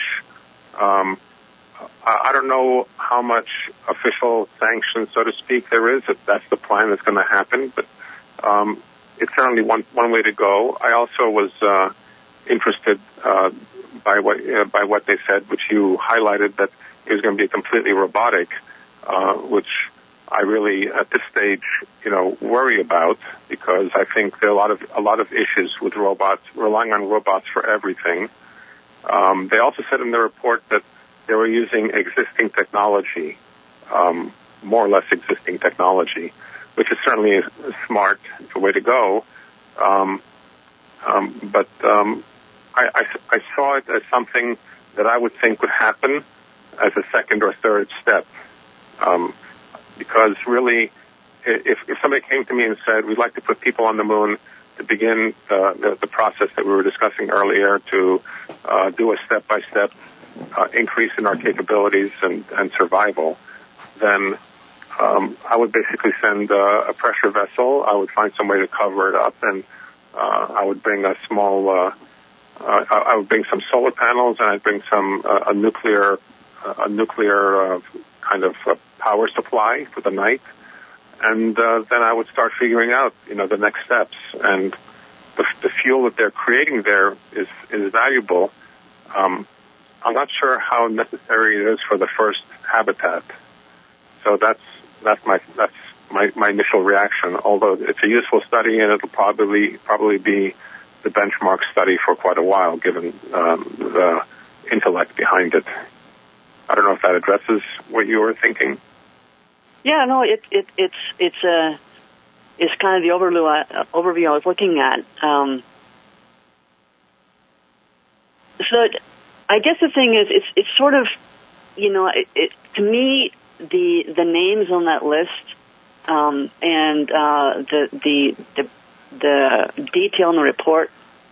I don't know how much official sanction, so to speak, there is, if that's the plan that's going to happen, but it's certainly one way to go. I also was interested by what they said, which you highlighted, that it was going to be completely robotic, which I really, at this stage, worry about, because I think there are a lot of issues with robots, relying on robots for everything. They also said in the report that they were using existing technology, more or less existing technology, which is certainly a smart way to go. But I saw it as something that I would think would happen as a second or third step. Because really, if somebody came to me and said, we'd like to put people on the moon to begin the process that we were discussing earlier, to do a step-by-step increase in our capabilities and survival, then I would basically send a pressure vessel. I would find some way to cover it up, and I would bring a small. I would bring some solar panels, and I'd bring some a nuclear kind of power supply for the night, and then I would start figuring out, the next steps. And the fuel that they're creating there is valuable. I'm not sure how necessary it is for the first habitat. So that's my initial reaction. Although it's a useful study, and it'll probably be the benchmark study for quite a while, given the intellect behind it. I don't know if that addresses what you were thinking.
Yeah, no, it's kind of the overview I was looking at. So I guess the thing is, it's sort of, to me, the names on that list, and the detail in the report,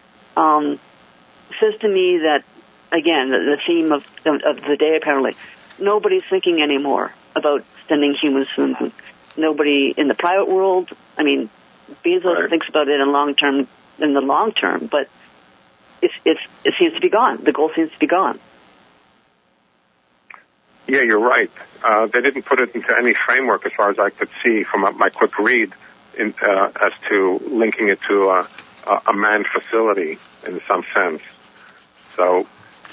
says to me that, again, the theme of the day, apparently, nobody's thinking anymore about sending humans to the moon. Nobody in the private world. I mean, Bezos thinks about it in the long term, but it seems to be gone. The goal seems to be gone.
Yeah, you're right. They didn't put it into any framework, as far as I could see from my quick read, as to linking it to a manned facility in some sense. So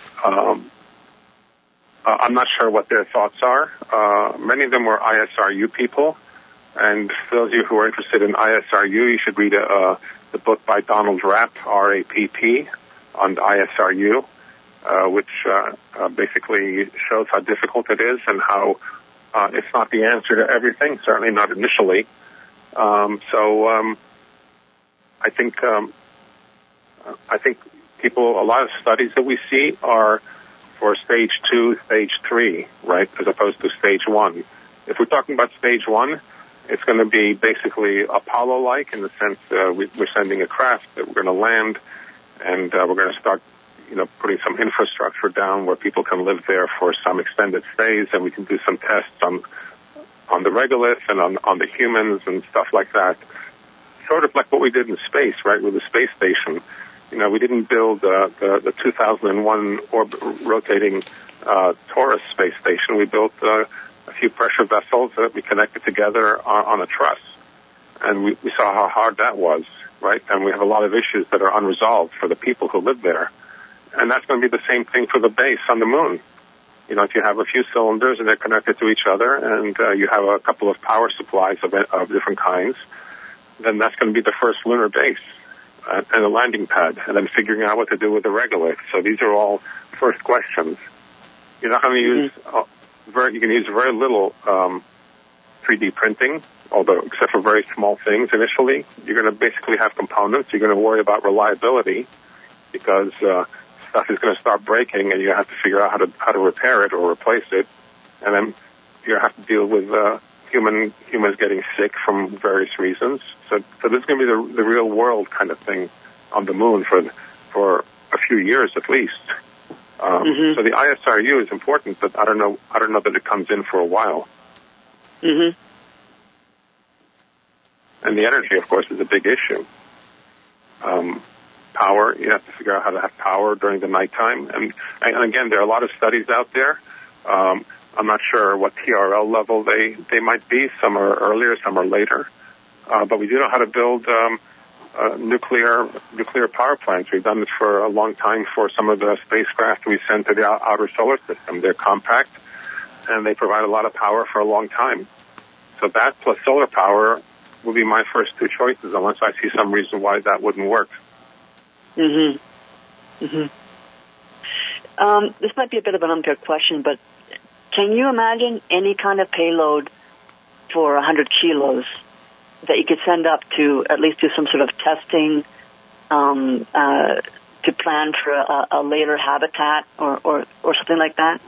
I'm not sure what their thoughts are. Many of them were ISRU people, and for those of you who are interested in ISRU, you should read the book by Donald Rapp, R-A-P-P, on ISRU, which basically shows how difficult it is and how it's not the answer to everything, certainly not initially. So I think a lot of studies that we see are for stage 2, stage 3, right, as opposed to stage 1. If we're talking about stage 1, it's going to be basically Apollo-like in the sense we're sending a craft that we're going to land and we're going to start, putting some infrastructure down where people can live there for some extended stays, and we can do some tests on the regolith and on the humans and stuff like that. Sort of like what we did in space, right, with the space station. We didn't build the 2001 rotating Taurus space station. We built a few pressure vessels that we connected together on a truss. And we saw how hard that was, right? And we have a lot of issues that are unresolved for the people who live there. And that's going to be the same thing for the base on the moon. If you have a few cylinders and they're connected to each other, and you have a couple of power supplies of different kinds, then that's going to be the first lunar base and a landing pad, and then figuring out what to do with the regolith. So these are all first questions. You're not going to use you can use very little 3D printing, although except for very small things initially. You're going to basically have components. You're going to worry about reliability because stuff is going to start breaking, and you have to figure out how to repair it or replace it, and then you have to deal with humans getting sick from various reasons. So this is going to be the real world kind of thing on the moon for a few years at least. So the ISRU is important, but I don't know that it comes in for a while. And the energy, of course, is a big issue. Power, you have to figure out how to have power during the nighttime. And again, there are a lot of studies out there. I'm not sure what TRL level they might be. Some are earlier, some are later. But we do know how to build nuclear power plants. We've done this for a long time for some of the spacecraft we send to the outer solar system. They're compact, and they provide a lot of power for a long time. So that plus solar power will be my first two choices, unless I see some reason why that wouldn't work.
This might be a bit of an unfair question, but can you imagine any kind of payload for 100 kilos that you could send up to at least do some sort of testing to plan for a later habitat or something like that?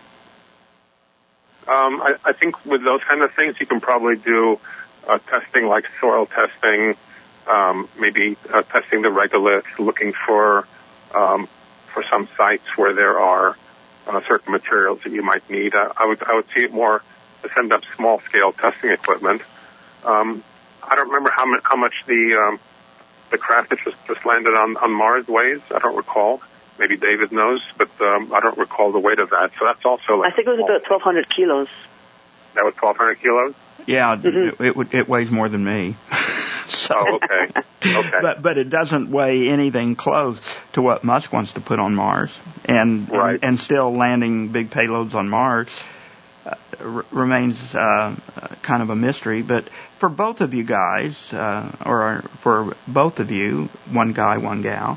I think with those kind of things, you can probably do testing like soil testing, maybe testing the regolith, looking for some sites where there are certain materials that you might need. I would see it more to send up small scale testing equipment. I don't remember how much the craft that just landed on Mars weighs. I don't recall. Maybe David knows, but I don't recall the weight of that. So that's also like
I think it was about 1,200 kilos.
That was 1,200 kilos?
Yeah, it weighs more than me. So,
okay.
But it doesn't weigh anything close to what Musk wants to put on Mars, and still landing big payloads on Mars remains kind of a mystery. But for both of you guys, or for both of you, one guy, one gal,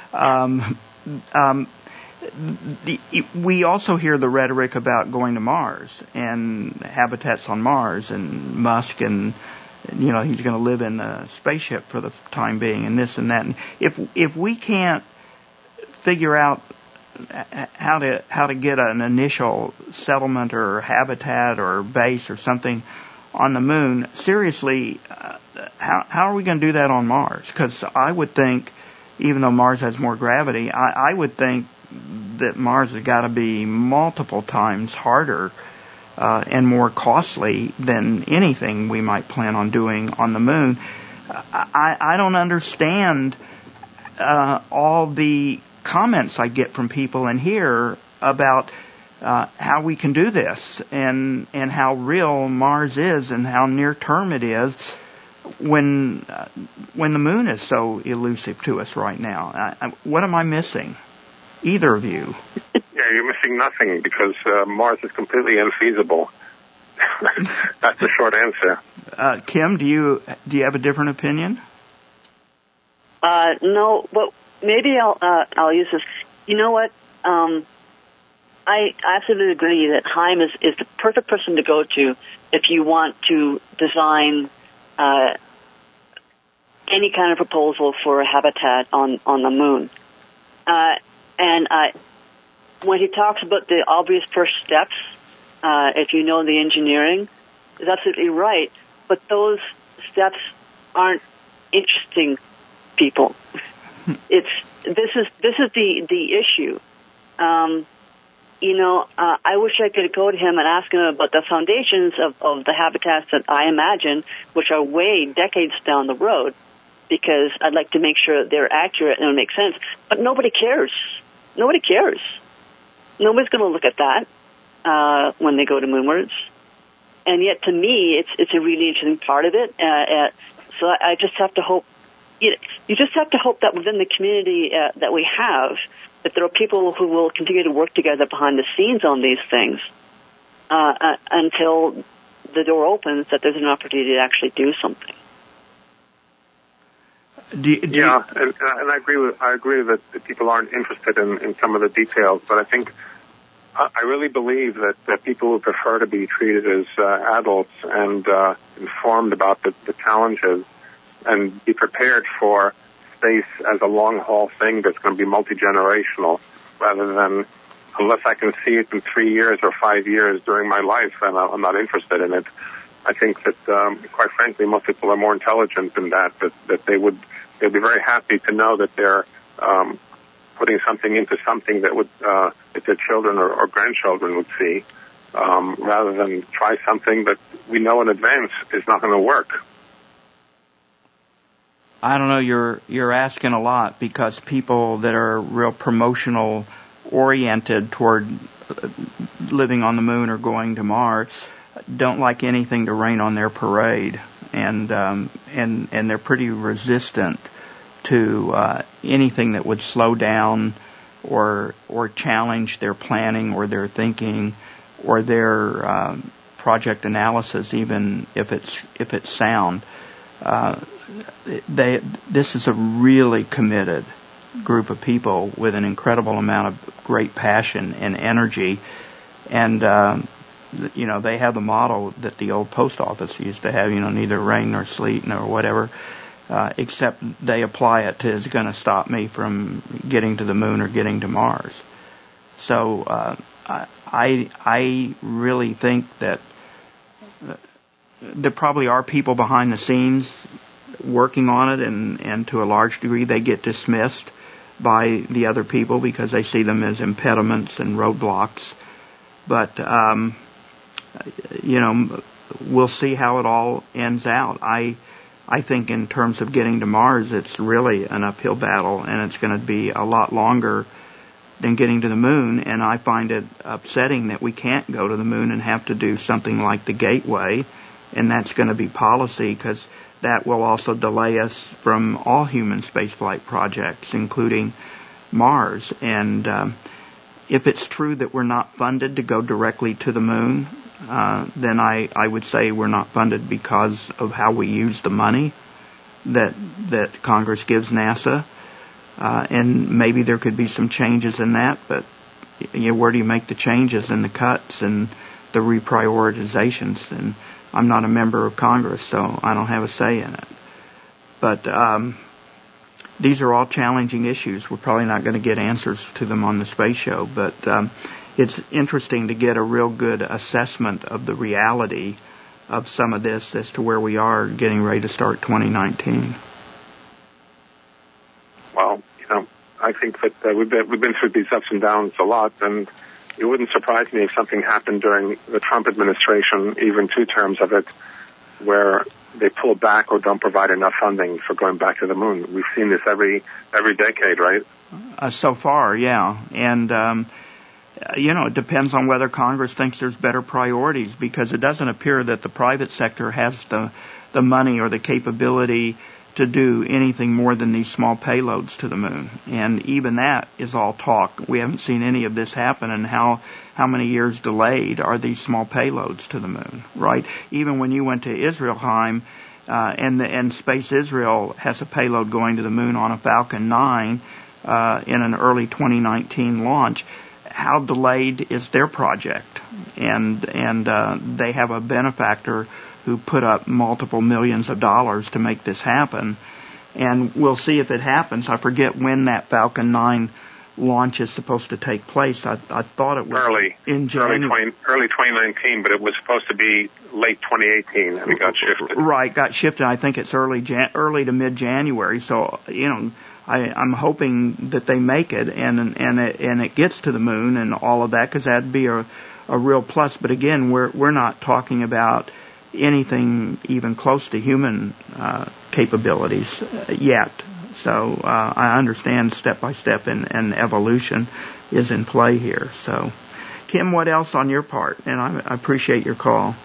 we also hear the rhetoric about going to Mars and habitats on Mars, and Musk and he's going to live in a spaceship for the time being, and this and that. And if we can't figure out how to get an initial settlement or habitat or base or something on the moon, seriously, how are we going to do that on Mars? Because I would think, even though Mars has more gravity, I would think that Mars has got to be multiple times harder and more costly than anything we might plan on doing on the moon. I don't understand all the comments I get from people in here about how we can do this and how real Mars is and how near term it is when the moon is so elusive to us right now. What am I missing? Either of you?
Yeah, you're missing nothing because Mars is completely unfeasible. That's the short answer.
Kim, do you have a different opinion?
No, but maybe I'll use this. You know what? I absolutely agree that Chaim is the perfect person to go to if you want to design any kind of proposal for a habitat on the moon. And when he talks about the obvious first steps, if you know the engineering, is absolutely right. But those steps aren't interesting people. It's this is the issue. I wish I could go to him and ask him about the foundations of the habitats that I imagine, which are way decades down the road, because I'd like to make sure they're accurate and make sense. But nobody cares. Nobody cares. Nobody's going to look at that when they go to Moonwards. And yet, to me, it's a really interesting part of it. So I just have to hope. You just have to hope that within the community that we have, that there are people who will continue to work together behind the scenes on these things until the door opens, that there's an opportunity to actually do something.
And I agree that people aren't interested in some of the details, but I think I really believe that people would prefer to be treated as adults and informed about the challenges and be prepared for space as a long-haul thing that's going to be multi-generational, rather than, unless I can see it in 3 years or 5 years during my life, and I'm not interested in it. I think that, quite frankly, most people are more intelligent than that they'd be very happy to know that they're putting something into something that would that their children or grandchildren would see, rather than try something that we know in advance is not going to work.
I don't know, you're asking a lot, because people that are real promotional oriented toward living on the moon or going to Mars don't like anything to rain on their parade, and they're pretty resistant to anything that would slow down or challenge their planning or their thinking or their project analysis, even if it's sound. This is a really committed group of people with an incredible amount of great passion and energy, and they have the motto that the old post office used to have, neither rain nor sleet nor whatever, except they apply it to, is going to stop me from getting to the moon or getting to Mars. So I really think that there probably are people behind the scenes working on it, and to a large degree they get dismissed by the other people because they see them as impediments and roadblocks. But, we'll see how it all ends out. I think in terms of getting to Mars, it's really an uphill battle, and it's going to be a lot longer than getting to the moon, and I find it upsetting that we can't go to the moon and have to do something like the Gateway, and that's going to be policy, because that will also delay us from all human spaceflight projects, including Mars. And if it's true that we're not funded to go directly to the moon, then I would say we're not funded because of how we use the money that Congress gives NASA. And maybe there could be some changes in that, but where do you make the changes and the cuts and the reprioritizations? And I'm not a member of Congress, so I don't have a say in it. But these are all challenging issues. We're probably not going to get answers to them on the space show, but it's interesting to get a real good assessment of the reality of some of this as to where we are getting ready to start 2019.
Well, I think that we've been through these ups and downs a lot, and it wouldn't surprise me if something happened during the Trump administration, even 2 terms of it, where they pull back or don't provide enough funding for going back to the moon. We've seen this every decade, right?
So far, yeah. And, it depends on whether Congress thinks there's better priorities, because it doesn't appear that the private sector has the money or the capability to do anything more than these small payloads to the moon. And even that is all talk. We haven't seen any of this happen, and how many years delayed are these small payloads to the moon, right? Even when you went to Israelheim, and Space Israel has a payload going to the moon on a Falcon 9 in an early 2019 launch, how delayed is their project? And they have a benefactor who put up multiple millions of dollars to make this happen. And we'll see if it happens. I forget when that Falcon 9 launch is supposed to take place. I thought it was in January.
Early 2019, but it was supposed to be late 2018, and it got shifted.
Right, got shifted. I think it's early to mid-January. So, I'm hoping that they make it and it gets to the moon and all of that, because that'd be a real plus. But again, we're not talking about anything even close to human capabilities yet. So I understand step by step and evolution is in play here. So, Kim, what else on your part? And I appreciate your call.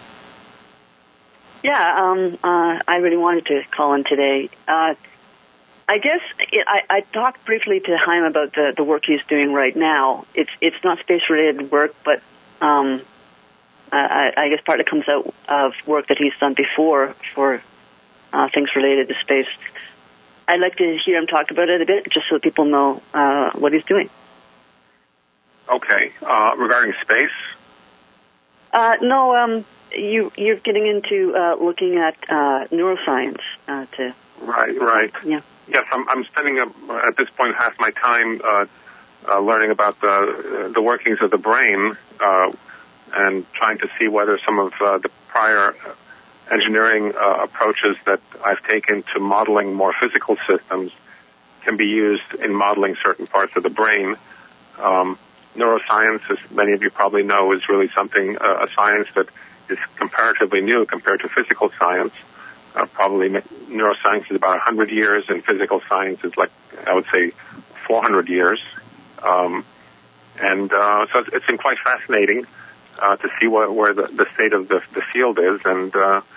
Yeah, I really wanted to call in today. I guess I talked briefly to Chaim about the work he's doing right now. It's not space-related work, but I guess partly comes out of work that he's done before for things related to space. I'd like to hear him talk about it a bit, just so people know what he's doing.
Okay. Regarding space?
No, you're getting into looking at neuroscience.
Right.
Yeah.
Yes, I'm spending at this point half my time learning about the workings of the brain and trying to see whether some of the prior engineering approaches that I've taken to modeling more physical systems can be used in modeling certain parts of the brain. Neuroscience, as many of you probably know, is really a science that is comparatively new compared to physical science. Probably neuroscience is about 100 years, and physical science is like, I would say, 400 years. So it's been quite fascinating to see where the state of the field is, and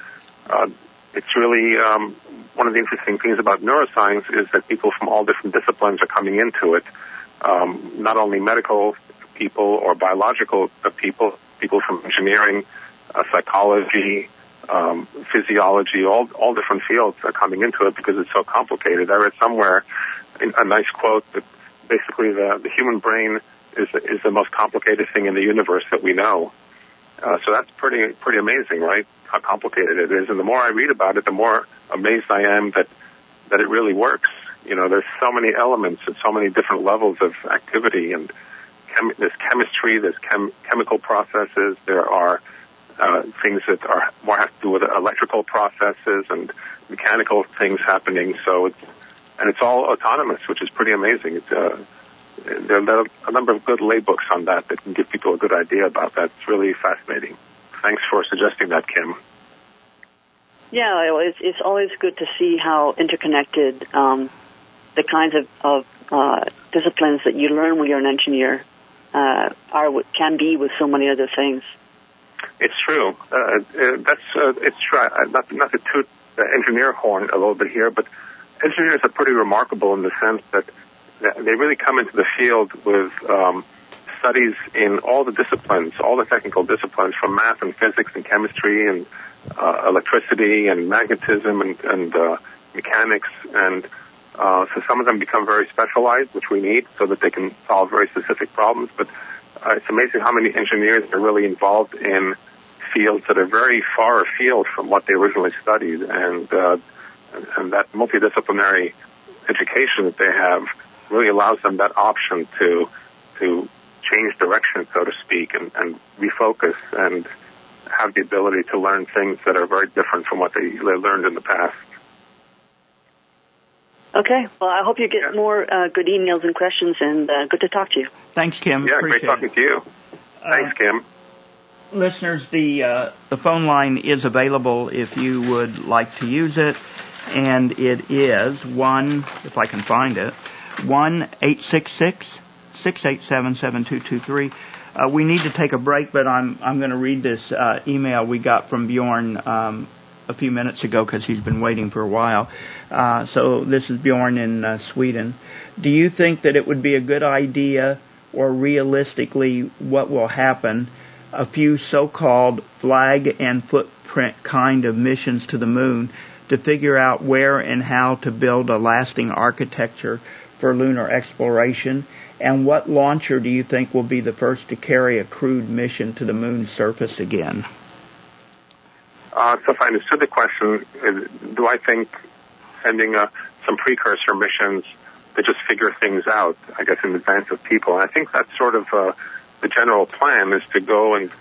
it's really one of the interesting things about neuroscience is that people from all different disciplines are coming into it. Not only medical people or biological people from engineering, psychology, physiology, all different fields are coming into it because it's so complicated. I read somewhere a nice quote that basically the human brain is the most complicated thing in the universe that we know. So that's pretty amazing, right? How complicated it is. And the more I read about it, the more amazed I am that it really works. You know, there's so many elements and so many different levels of activity, and there's chemistry, there's chemical processes, there are things that are more have to do with electrical processes and mechanical things happening. So it's all autonomous, which is pretty amazing. There are a number of good lay books on that can give people a good idea about that. It's really fascinating. Thanks for suggesting that, Kim.
Yeah, it's always good to see how interconnected the kinds of disciplines that you learn when you're an engineer can be with so many other things.
It's true. It's true. Not to toot the engineer horn a little bit here, but engineers are pretty remarkable in the sense that they really come into the field with studies in all the disciplines, all the technical disciplines, from math and physics and chemistry and electricity and magnetism and mechanics, and so some of them become very specialized, which we need so that they can solve very specific problems. But it's amazing how many engineers are really involved in fields that are very far afield from what they originally studied, and that multidisciplinary education that they have really allows them that option to change direction, so to speak, and refocus and have the ability to learn things that are very different from what they learned in the past.
Okay. Well, I hope you get more good emails and questions, and good to talk to you.
Thanks, Kim.
Yeah,
appreciate
great talking to you. Thanks, Kim.
Listeners, the phone line is available if you would like to use it, and it is if I can find it, 1-866-687-7223. We need to take a break, but I'm going to read this email we got from Bjorn a few minutes ago because he's been waiting for a while. So this is Bjorn in Sweden. Do you think that it would be a good idea, or realistically what will happen, a few so-called flag and footprint kind of missions to the moon to figure out where and how to build a lasting architecture for lunar exploration? And what launcher do you think will be the first to carry a crewed mission to the moon's surface again?
So if I understood the question, do I think sending some precursor missions to just figure things out, I guess, in advance of people? And I think that's sort of the general plan, is to go and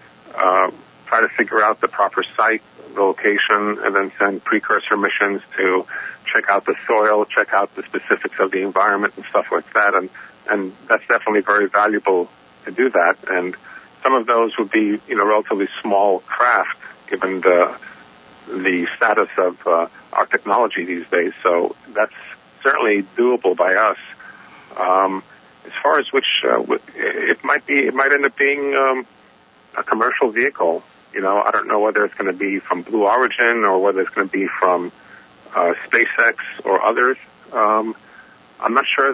try to figure out the proper site, the location, and then send precursor missions to check out the soil, check out the specifics of the environment and stuff like that. And that's definitely very valuable to do that. And some of those would be, relatively small craft given the status of our technology these days. So that's certainly doable by us. As far as which, it might end up being a commercial vehicle. I don't know whether it's going to be from Blue Origin or whether it's going to be from SpaceX or others. I'm not sure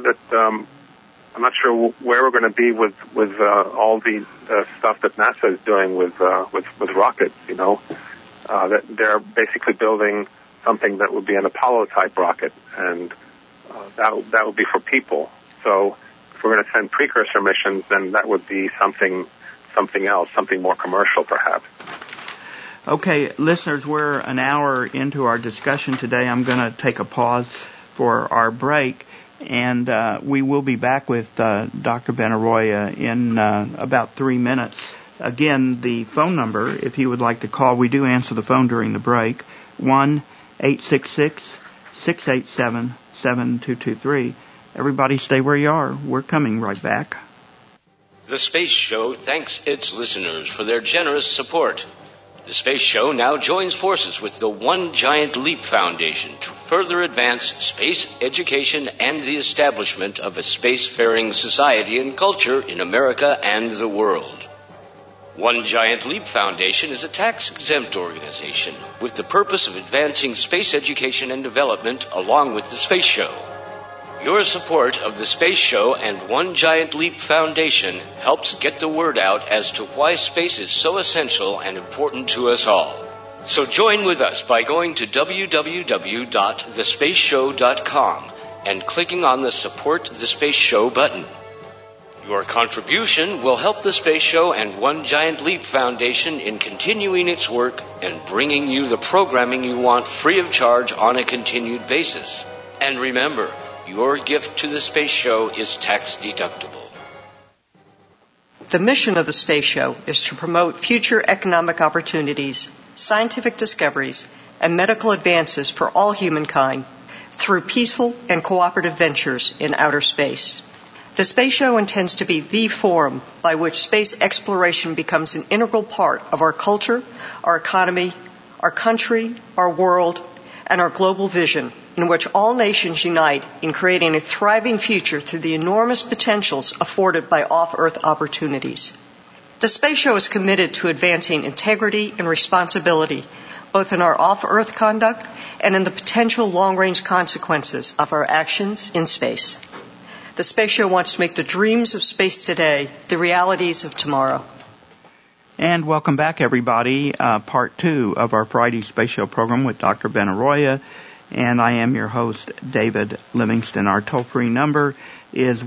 where we're going to be with all the stuff that NASA is doing with rockets. That they're basically building something that would be an Apollo type rocket, and that would be for people. So if we're going to send precursor missions, then that would be something else, something more commercial, perhaps.
Okay, listeners, we're an hour into our discussion today. I'm going to take a pause for our break, and we will be back with Dr. Benaroya in about 3 minutes. Again, the phone number, if you would like to call, we do answer the phone during the break, 1-866-687-7223. Everybody stay where you are. We're coming right back.
The Space Show thanks its listeners for their generous support. The Space Show now joins forces with the One Giant Leap Foundation to further advance space education and the establishment of a spacefaring society and culture in America and the world. One Giant Leap Foundation is a tax-exempt organization with the purpose of advancing space education and development along with the Space Show. Your support of the Space Show and One Giant Leap Foundation helps get the word out as to why space is so essential and important to us all. So join with us by going to www.thespaceshow.com and clicking on the Support the Space Show button. Your contribution will help the Space Show and One Giant Leap Foundation in continuing its work and bringing you the programming you want free of charge on a continued basis. And remember, your gift to the Space Show is tax deductible.
The mission of the Space Show is to promote future economic opportunities, scientific discoveries, and medical advances for all humankind through peaceful and cooperative ventures in outer space. The Space Show intends to be the forum by which space exploration becomes an integral part of our culture, our economy, our country, our world, and our global vision, in which all nations unite in creating a thriving future through the enormous potentials afforded by off-Earth opportunities. The Space Show is committed to advancing integrity and responsibility, both in our off-Earth conduct and in the potential long-range consequences of our actions in space. The Space Show wants to make the dreams of space today the realities of tomorrow.
And welcome back, everybody. Part 2 of our Friday Space Show program with Dr. Benaroya. And I am your host, David Livingston. Our toll-free number is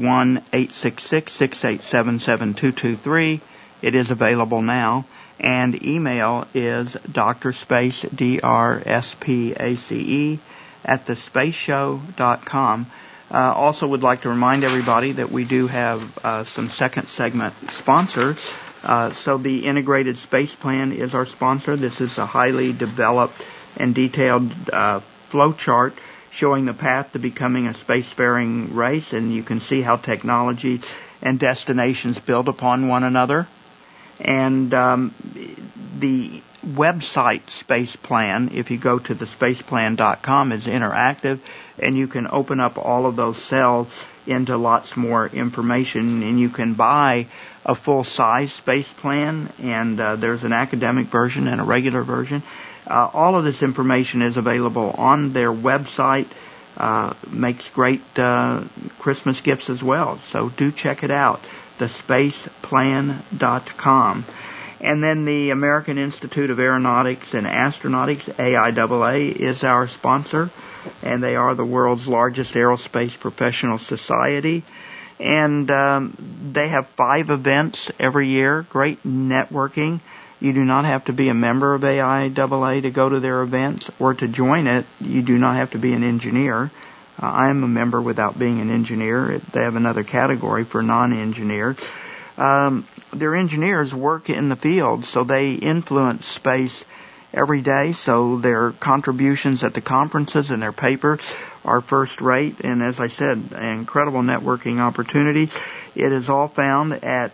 1-866-687-7223. It is available now. And email is drspace, DRSPACE, at thespaceshow.com. Also would like to remind everybody that we do have some second segment sponsors. So the Integrated Space Plan is our sponsor. This is a highly developed and detailed flow chart showing the path to becoming a spacefaring race, and you can see how technology and destinations build upon one another. And the website Space Plan, if you go to thespaceplan.com, is interactive, and you can open up all of those cells into lots more information, and you can buy a full-size space plan, and there's an academic version and a regular version. All of this information is available on their website. Makes great Christmas gifts as well, so do check it out, thespaceplan.com. And then the American Institute of Aeronautics and Astronautics, AIAA, is our sponsor, and they are the world's largest aerospace professional society. And they have 5 events every year, great networking. You do not have to be a member of AIAA to go to their events or to join it. You do not have to be an engineer. I am a member without being an engineer. They have another category for non-engineers. Their engineers work in the field, so they influence space every day, so their contributions at the conferences and their paper are first rate, and as I said, an incredible networking opportunity. It is all found at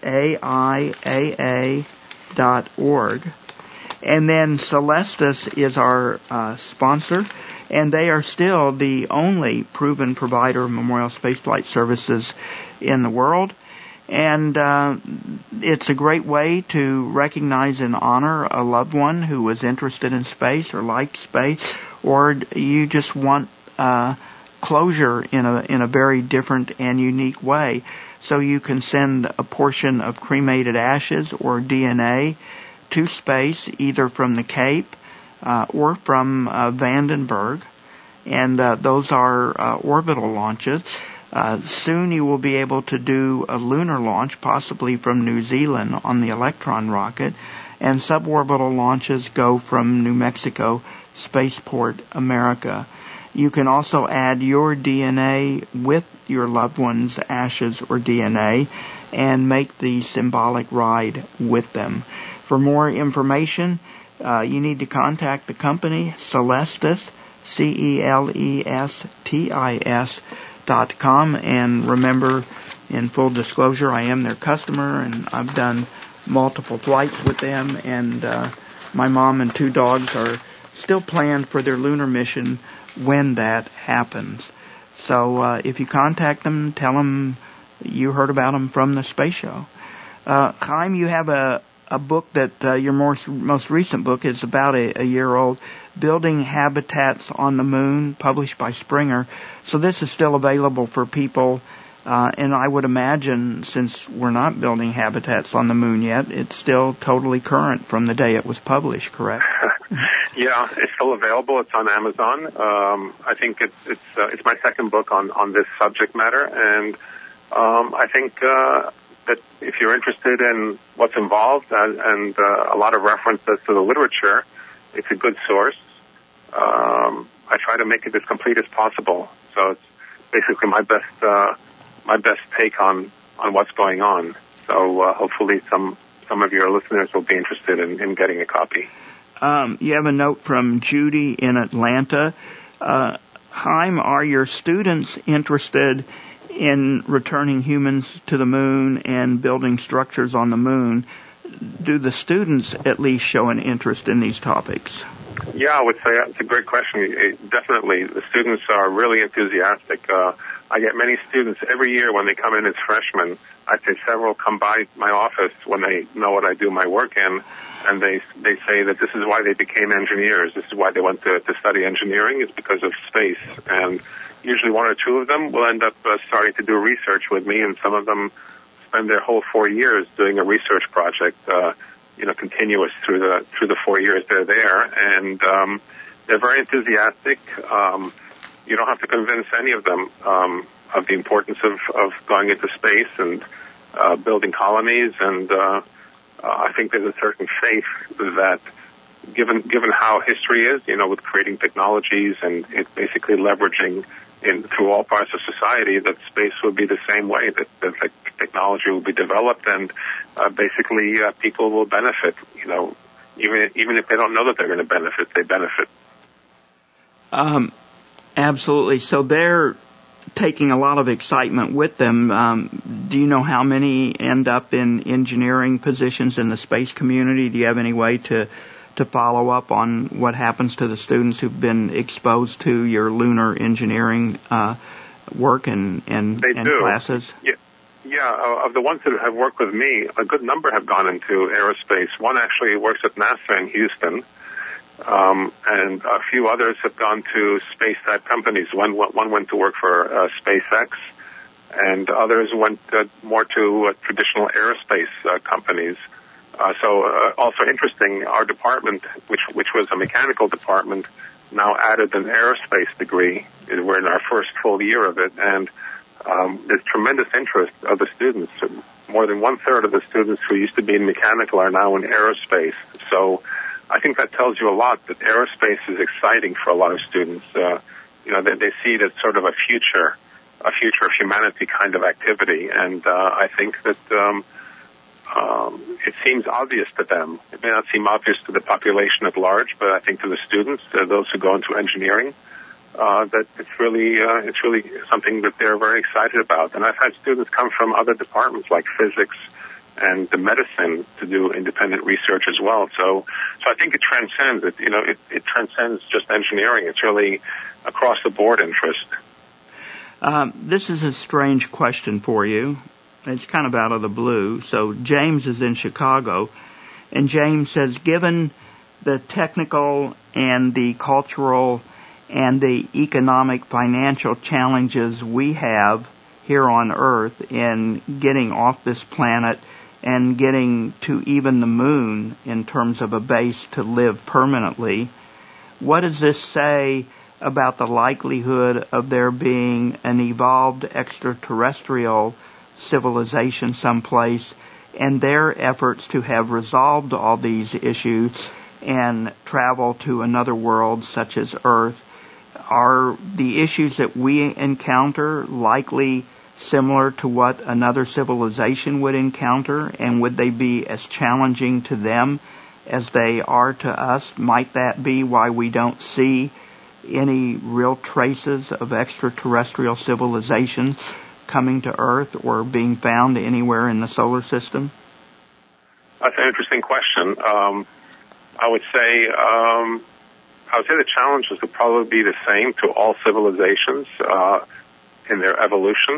aiaa.org. And then Celestis is our sponsor, and they are still the only proven provider of memorial spaceflight services in the world. And it's a great way to recognize and honor a loved one who was interested in space or liked space, or you just want closure in a very different and unique way. So you can send a portion of cremated ashes or DNA to space, either from the Cape or from Vandenberg, and those are orbital launches. Soon you will be able to do a lunar launch, possibly from New Zealand on the Electron rocket, and suborbital launches go from New Mexico Spaceport, America. You can also add your DNA with your loved one's ashes or DNA and make the symbolic ride with them. For more information, you need to contact the company, Celestis, CELESTIS.com, and remember, in full disclosure, I am their customer, and I've done multiple flights with them, and my mom and 2 dogs are still planned for their lunar mission when that happens. So if you contact them, tell them you heard about them from the Space Show. Chaim, you have a book that your most recent book is about a year old, Building Habitats on the Moon, published by Springer. So this is still available for people, and I would imagine, since we're not building habitats on the moon yet, it's still totally current from the day it was published, correct?
Yeah, it's still available. It's on Amazon. I think it's my second book on this subject matter, and I think that if you're interested in what's involved and a lot of references to the literature, it's a good source. I try to make it as complete as possible, so it's basically my best take on what's going on. So hopefully some of your listeners will be interested in getting a copy.
You have a note from Judy in Atlanta. Chaim, are your students interested in returning humans to the moon and building structures on the moon? Do the students at least show an interest in these topics?
Yeah, I would say that's a great question. Definitely. The students are really enthusiastic. I get many students every year when they come in as freshmen. I'd say several come by my office when they know what I do my work in, and they say that this is why they became engineers. This is why they went to study engineering, is because of space. And usually 1 or 2 of them will end up starting to do research with me, and some of them spend their whole 4 years doing a research project, continuous through the 4 years they're there, and they're very enthusiastic. You don't have to convince any of them of the importance of going into space and building colonies, and I think there's a certain faith that given how history is, with creating technologies and it basically leveraging through all parts of society, that space would be the same way, that technology will be developed, and basically people will benefit, even if they don't know that they're going to benefit, they benefit.
Absolutely. So they're taking a lot of excitement with them. Do you know how many end up in engineering positions in the space community? Do you have any way to follow up on what happens to the students who've been exposed to your lunar engineering work and classes? Yeah, of the ones that have worked with me, a good number have gone into aerospace. One actually works at NASA in Houston, and a few others have gone to space-type companies. One went to work for SpaceX, and others went more to traditional aerospace companies. Also interesting, our department, which was a mechanical department, now added an aerospace degree. We're in our first full year of it, and there's tremendous interest of the students. More than 1/3 of the students who used to be in mechanical are now in aerospace. So I think that tells you a lot, that aerospace is exciting for a lot of students. They see it as sort of a future of humanity kind of activity, and I think that
it seems obvious to them. It may not seem obvious to the population at large, but I think to the students, to those who go into engineering, that it's really something that they're very excited about. And I've had students come from other departments like physics and the medicine to do independent research as well. So I think it transcends it. It transcends just engineering. It's really across the board interest.
This is a strange question for you. It's kind of out of the blue. So James is in Chicago, and James says, given the technical and the cultural and the economic financial challenges we have here on Earth in getting off this planet and getting to even the moon in terms of a base to live permanently, what does this say about the likelihood of there being an evolved extraterrestrial civilization someplace and their efforts to have resolved all these issues and travel to another world such as Earth? Are the issues that we encounter likely similar to what another civilization would encounter, and would they be as challenging to them as they are to us? Might that be why we don't see any real traces of extraterrestrial civilizations coming to Earth or being found anywhere in the solar system?
That's an interesting question. I would say the challenges would probably be the same to all civilizations in their evolution.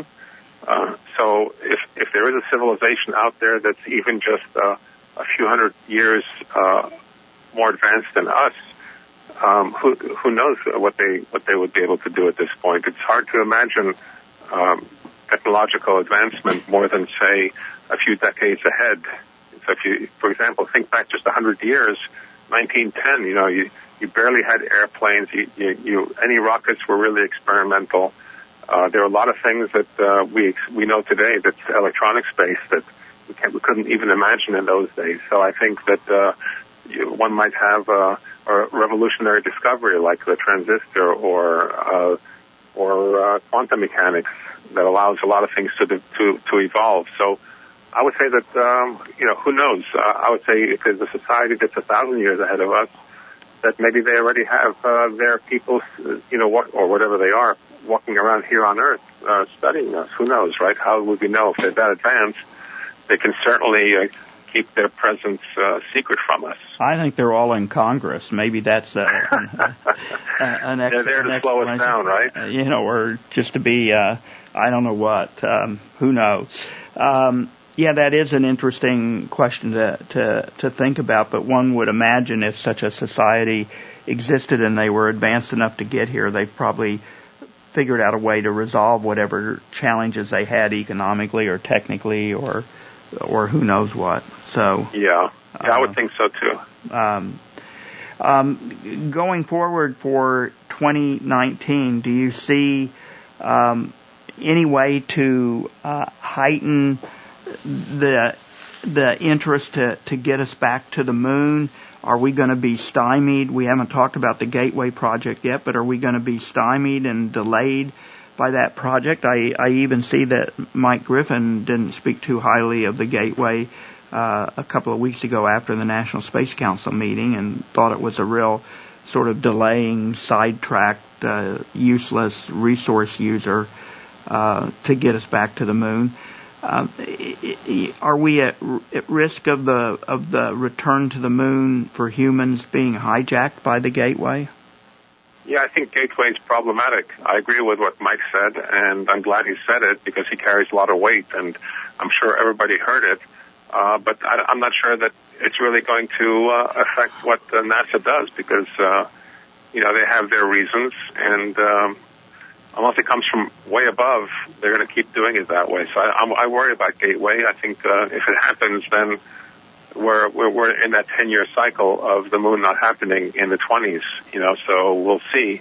So if there is a civilization out there that's even just a few hundred years more advanced than us, who knows what they would be able to do at this point? It's hard to imagine technological advancement more than, say, a few decades ahead. So if you, for example, think back just 100 years, 1910, you barely had airplanes. Any rockets were really experimental. There are a lot of things that we know today that's electronics based that we couldn't even imagine in those days. So I think that one might have a revolutionary discovery like the transistor or quantum mechanics that allows a lot of things to evolve. So I would say that who knows? I would say if there's a society that's 1,000 years ahead of us, that maybe they already have their people, or whatever they are, walking around here on Earth studying us. Who knows, right? How would we know if they're that advanced? They can certainly keep their presence secret from us.
I think they're all in Congress. Maybe that's an
they're there to slow us down, right?
Or just to be, I don't know what. Who knows? Yeah, that is an interesting question to think about, but one would imagine if such a society existed and they were advanced enough to get here, they've probably figured out a way to resolve whatever challenges they had economically or technically or who knows what. So
yeah, I would think so too.
Going forward for 2019, do you see any way to heighten the interest to get us back to the moon? Are we going to be stymied? We haven't talked about the Gateway project yet, but are we going to be stymied and delayed by that project? I even see that Mike Griffin didn't speak too highly of the Gateway a couple of weeks ago after the National Space Council meeting and thought it was a real sort of delaying, sidetracked, useless resource user to get us back to the moon. Are we at risk of the return to the moon for humans being hijacked by the Gateway?
Yeah, I think Gateway is problematic. I agree with what Mike said, and I'm glad he said it because he carries a lot of weight, and I'm sure everybody heard it. But I'm not sure that it's really going to affect what NASA does because, they have their reasons, and unless it comes from way above, they're going to keep doing it that way. So I worry about Gateway. I think if it happens, then we're in that 10-year cycle of the moon not happening in the 20s, so we'll see.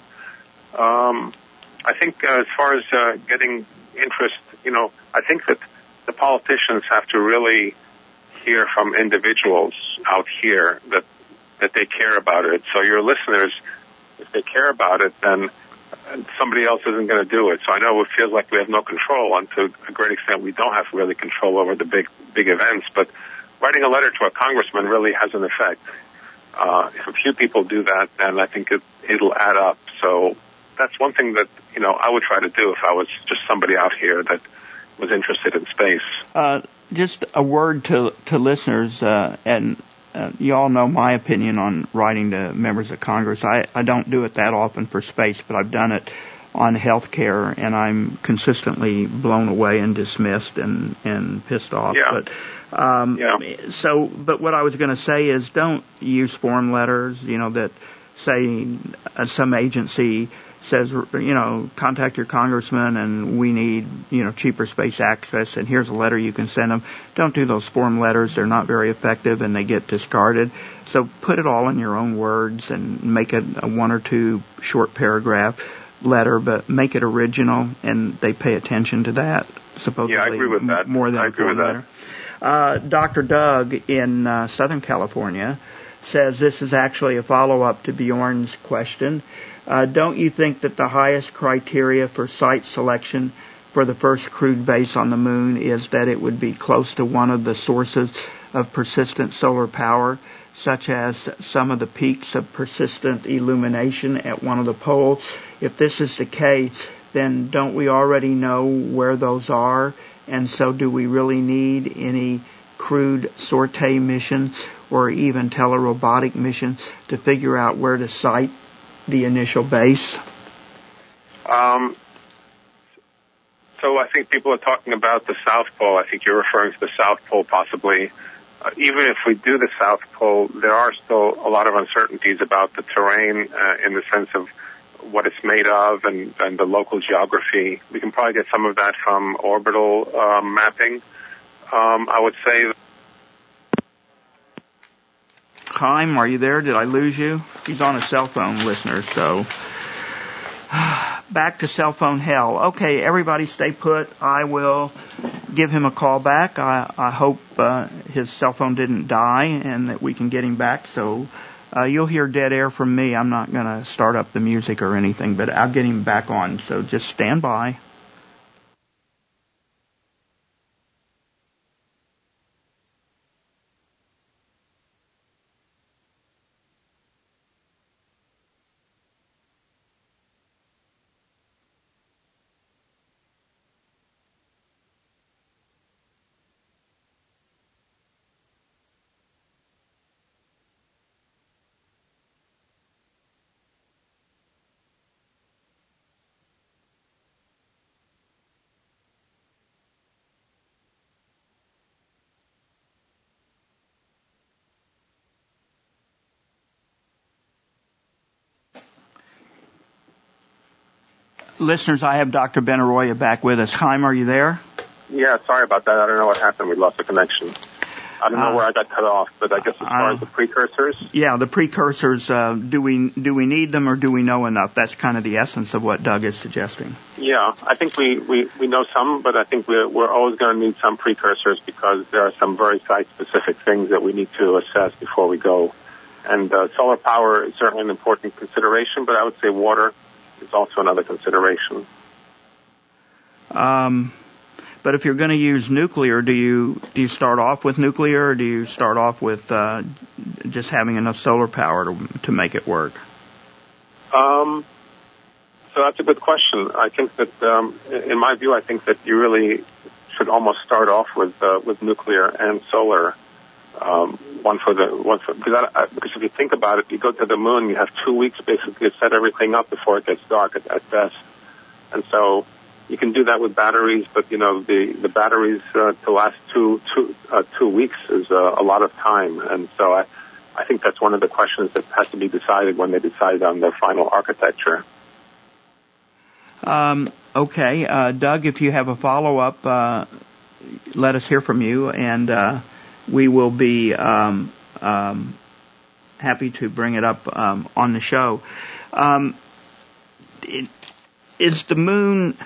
I think as far as getting interest, I think that the politicians have to really hear from individuals out here that they care about it. So your listeners, if they care about it, then somebody else isn't going to do it. So I know it feels like we have no control, and to a great extent we don't have really control over the big events, but writing a letter to a congressman really has an effect. If a few people do that, then I think it'll add up. So that's one thing that, I would try to do if I was just somebody out here that was interested in space.
Just a word to listeners, and you all know my opinion on writing to members of Congress. I don't do it that often for space, but I've done it on health care, and I'm consistently blown away and dismissed and pissed off.
Yeah.
But what I was going to say is don't use form letters, that say some agency says, contact your congressman and we need, cheaper space access and here's a letter you can send them. Don't do those form letters. They're not very effective and they get discarded. So put it all in your own words and make it a 1 or 2 short paragraph letter, but make it original, and they pay attention to that, supposedly.
Yeah, I agree with that.
More than
I agree with
letter. Dr. Doug in Southern California says this is actually a follow-up to Bjorn's question. Don't you think that the highest criteria for site selection for the first crewed base on the moon is that it would be close to one of the sources of persistent solar power, such as some of the peaks of persistent illumination at one of the poles? If this is the case, then don't we already know where those are? And so do we really need any crewed sortie missions or even telerobotic missions to figure out where to site the initial base?
So I think people are talking about the South Pole. I think you're referring to the South Pole possibly. Even if we do the South Pole, there are still a lot of uncertainties about the terrain in the sense of what it's made of and the local geography. We can probably get some of that from orbital mapping. I would say...
Chaim, are you there? Did I lose you? He's on a cell phone, listener, so... Back to cell phone hell. Okay, everybody stay put. I will give him a call back. I hope his cell phone didn't die and that we can get him back. So you'll hear dead air from me. I'm not going to start up the music or anything, but I'll get him back on. So just stand by. Listeners, I have Dr. Benaroya back with us. Chaim, are you there?
Yeah, sorry about that. I don't know what happened. We lost the connection. I don't know where I got cut off, but I guess as far as the precursors?
Yeah, the precursors, do we need them or do we know enough? That's kind of the essence of what Doug is suggesting.
Yeah, I think we know some, but I think we're always going to need some precursors because there are some very site-specific things that we need to assess before we go. And solar power is certainly an important consideration, but I would say water is also another consideration.
But if you're going to use nuclear, do you start off with nuclear, or do you start off with just having enough solar power to make it work?
So that's a good question. I think that, in my view, I think that you really should almost start off with nuclear and solar. Because if you think about it, you go to the moon, you have 2 weeks basically to set everything up before it gets dark at best. And so you can do that with batteries, but the batteries to last two weeks is a lot of time. And so I think that's one of the questions that has to be decided when they decide on the final architecture.
Okay, Doug, if you have a follow-up, let us hear from you, and we will be happy to bring it up on the show. Is the moon...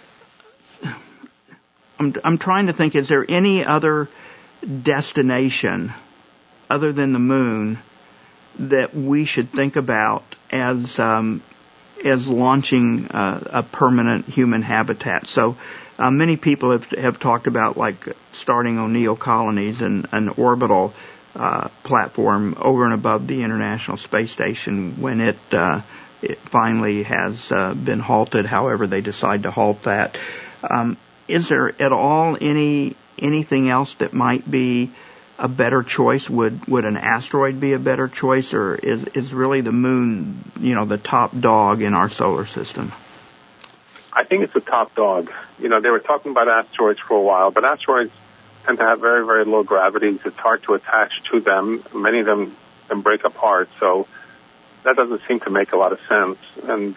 I'm trying to think, is there any other destination other than the moon that we should think about as as launching a permanent human habitat. So many people have talked about like starting O'Neill colonies and an orbital platform over and above the International Space Station when it finally has been halted, however they decide to halt that. Is there at all anything else that might be a better choice? Would an asteroid be a better choice, or is really the moon, the top dog in our solar system?
I think it's the top dog. They were talking about asteroids for a while, but asteroids tend to have very, very low gravities. It's hard to attach to them. Many of them can break apart, so that doesn't seem to make a lot of sense. And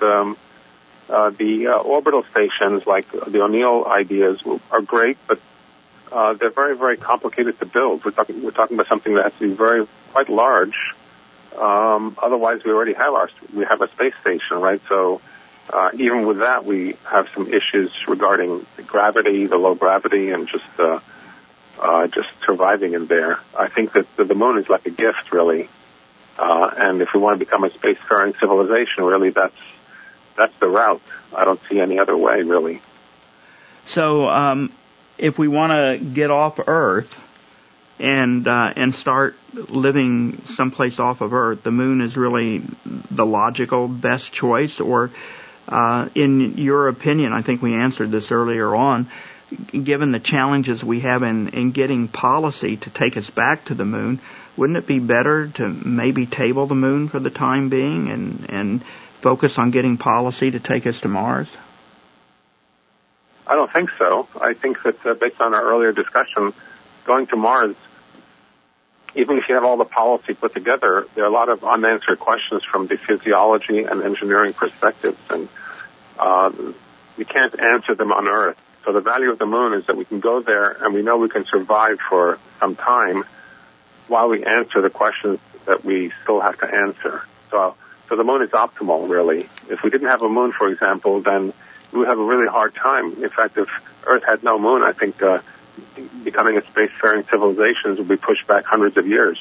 the orbital stations, like the O'Neill ideas, are great, but they're very, very complicated to build. We're talking about something that has to be quite large. Otherwise, we already have a space station, right? So even with that, we have some issues regarding the gravity, the low gravity, and just surviving in there. I think that the moon is like a gift, really. And if we want to become a spacefaring civilization, really, that's the route. I don't see any other way, really.
So, if we want to get off Earth and start living someplace off of Earth, the moon is really the logical best choice. Or, in your opinion, I think we answered this earlier on, given the challenges we have in getting policy to take us back to the moon, wouldn't it be better to maybe table the moon for the time being and focus on getting policy to take us to Mars?
I don't think so. I think that based on our earlier discussion, going to Mars, even if you have all the policy put together, there are a lot of unanswered questions from the physiology and engineering perspectives, and we can't answer them on Earth. So the value of the moon is that we can go there and we know we can survive for some time while we answer the questions that we still have to answer. So the moon is optimal, really. If we didn't have a moon, for example, then we would have a really hard time. In fact, if Earth had no moon, I think becoming a spacefaring civilization would be pushed back hundreds of years.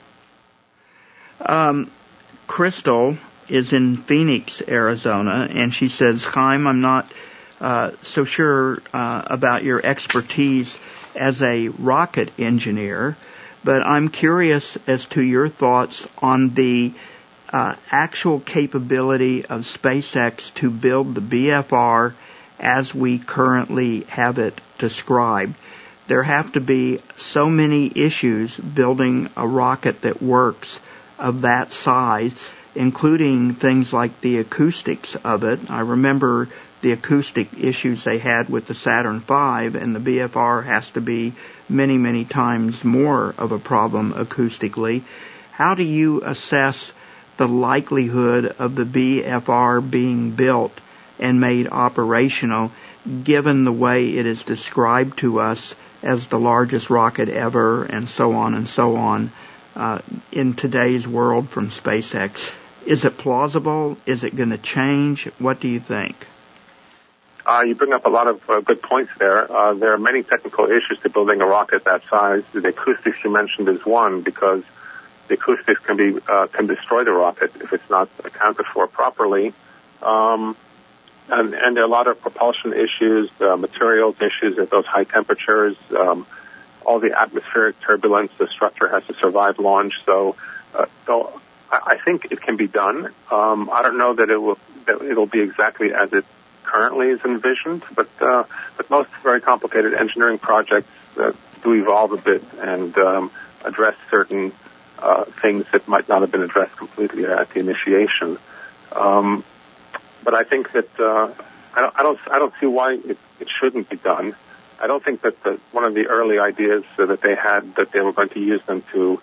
Crystal is in Phoenix, Arizona, and she says, Chaim, I'm not so sure about your expertise as a rocket engineer, but I'm curious as to your thoughts on the actual capability of SpaceX to build the BFR as we currently have it described. There have to be so many issues building a rocket that works of that size, including things like the acoustics of it. I remember the acoustic issues they had with the Saturn V, and the BFR has to be many, many times more of a problem acoustically. How do you assess the likelihood of the BFR being built and made operational, given the way it is described to us as the largest rocket ever, and so on, in today's world from SpaceX? Is it plausible? Is it going to change? What do you think?
You bring up a lot of good points there. There are many technical issues to building a rocket that size. The acoustics you mentioned is one, because the acoustics can destroy the rocket if it's not accounted for properly. And there are a lot of propulsion issues, materials issues at those high temperatures, all the atmospheric turbulence the structure has to survive launch. So I think it can be done. I don't know that it'll be exactly as it currently is envisioned, but most very complicated engineering projects do evolve a bit and address certain things that might not have been addressed completely at the initiation. But I think that I don't see why it shouldn't be done. I don't think that one of the early ideas that they had, that they were going to use them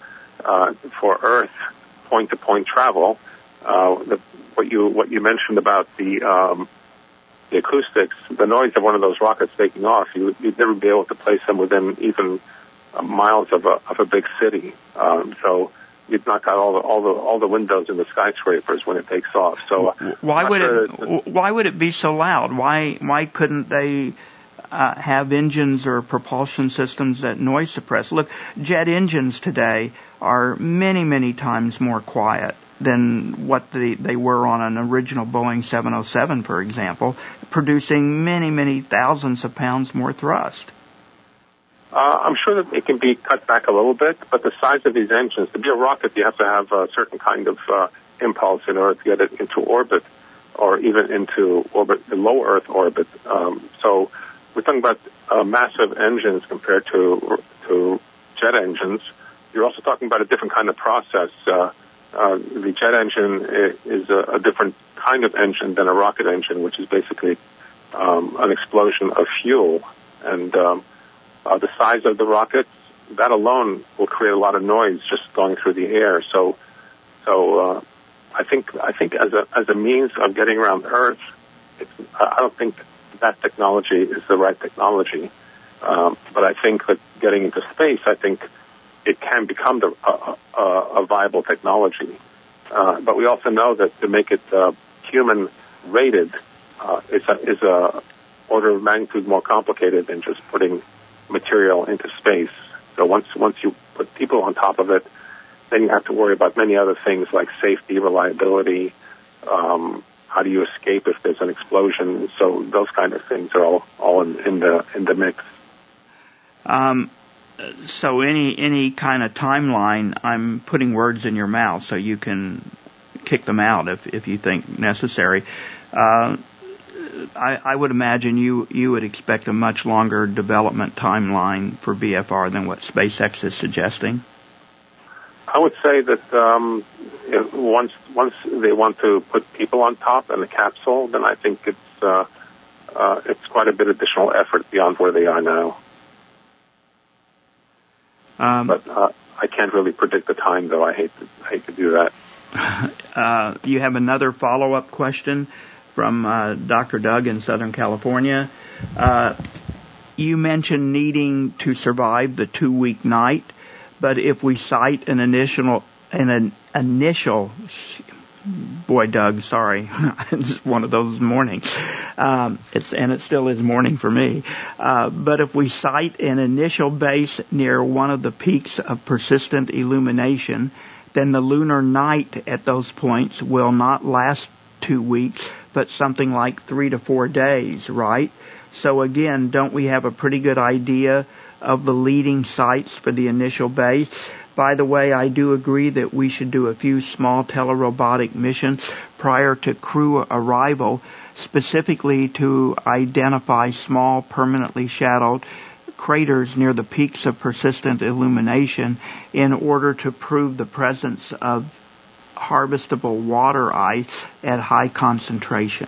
for Earth point-to-point travel, what you mentioned about the acoustics, the noise of one of those rockets taking off, you'd never be able to place them within even miles of a big city. So you'd knock out all the windows in the skyscrapers when it takes off. So
why would it be so loud? Why couldn't they have engines or propulsion systems that noise suppress? Look, jet engines today are many, many times more quiet than what they were on an original Boeing 707, for example, producing many, many thousands of pounds more thrust.
I'm sure that it can be cut back a little bit, but the size of these engines, to be a rocket, you have to have a certain kind of impulse in order to get it into orbit, or even into orbit, low Earth orbit. So we're talking about massive engines compared to jet engines. You're also talking about a different kind of process. The jet engine is a different kind of engine than a rocket engine, which is basically an explosion of fuel. And the size of the rockets, that alone will create a lot of noise just going through the air. So I think as a means of getting around Earth, I don't think that technology is the right technology. But I think that getting into space, I think it can become a viable technology. But we also know that to make it human rated is a order of magnitude more complicated than just putting material into space. So once you put people on top of it, then you have to worry about many other things like safety, reliability, how do you escape if there's an explosion. So those kind of things are all in the mix.
So any kind of timeline, I'm putting words in your mouth so you can kick them out if you think necessary. I would imagine you would expect a much longer development timeline for BFR than what SpaceX is suggesting.
I would say that once they want to put people on top in the capsule, then I think it's quite a bit additional effort beyond where they are now. But I can't really predict the time, though. I hate to do that.
You have another follow-up question from Dr. Doug in Southern California. You mentioned needing to survive the 2-week night, but if we cite an initial, boy, Doug, sorry, it's one of those mornings. It still is morning for me. But if we cite an initial base near one of the peaks of persistent illumination, then the lunar night at those points will not last 2 weeks, but something like 3 to 4 days, right? So again, don't we have a pretty good idea of the leading sites for the initial base? By the way, I do agree that we should do a few small telerobotic missions prior to crew arrival, specifically to identify small permanently shadowed craters near the peaks of persistent illumination in order to prove the presence of harvestable water ice at high concentration.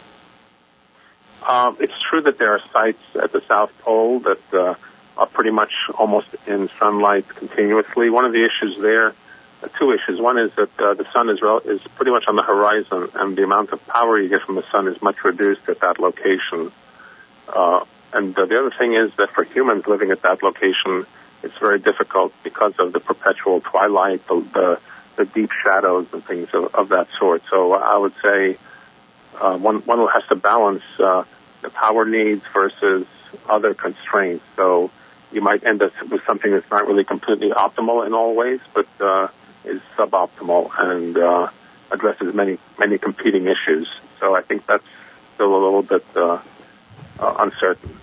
It's true that there are sites at the South Pole that are pretty much almost in sunlight continuously. One of the issues there, two issues. One is that the sun is pretty much on the horizon, and the amount of power you get from the sun is much reduced at that location. And the other thing is that for humans living at that location, it's very difficult because of the perpetual twilight, the deep shadows and things of that sort. So I would say one has to balance the power needs versus other constraints. So you might end up with something that's not really completely optimal in all ways, but is suboptimal and addresses many competing issues. So I think that's still a little bit uncertain.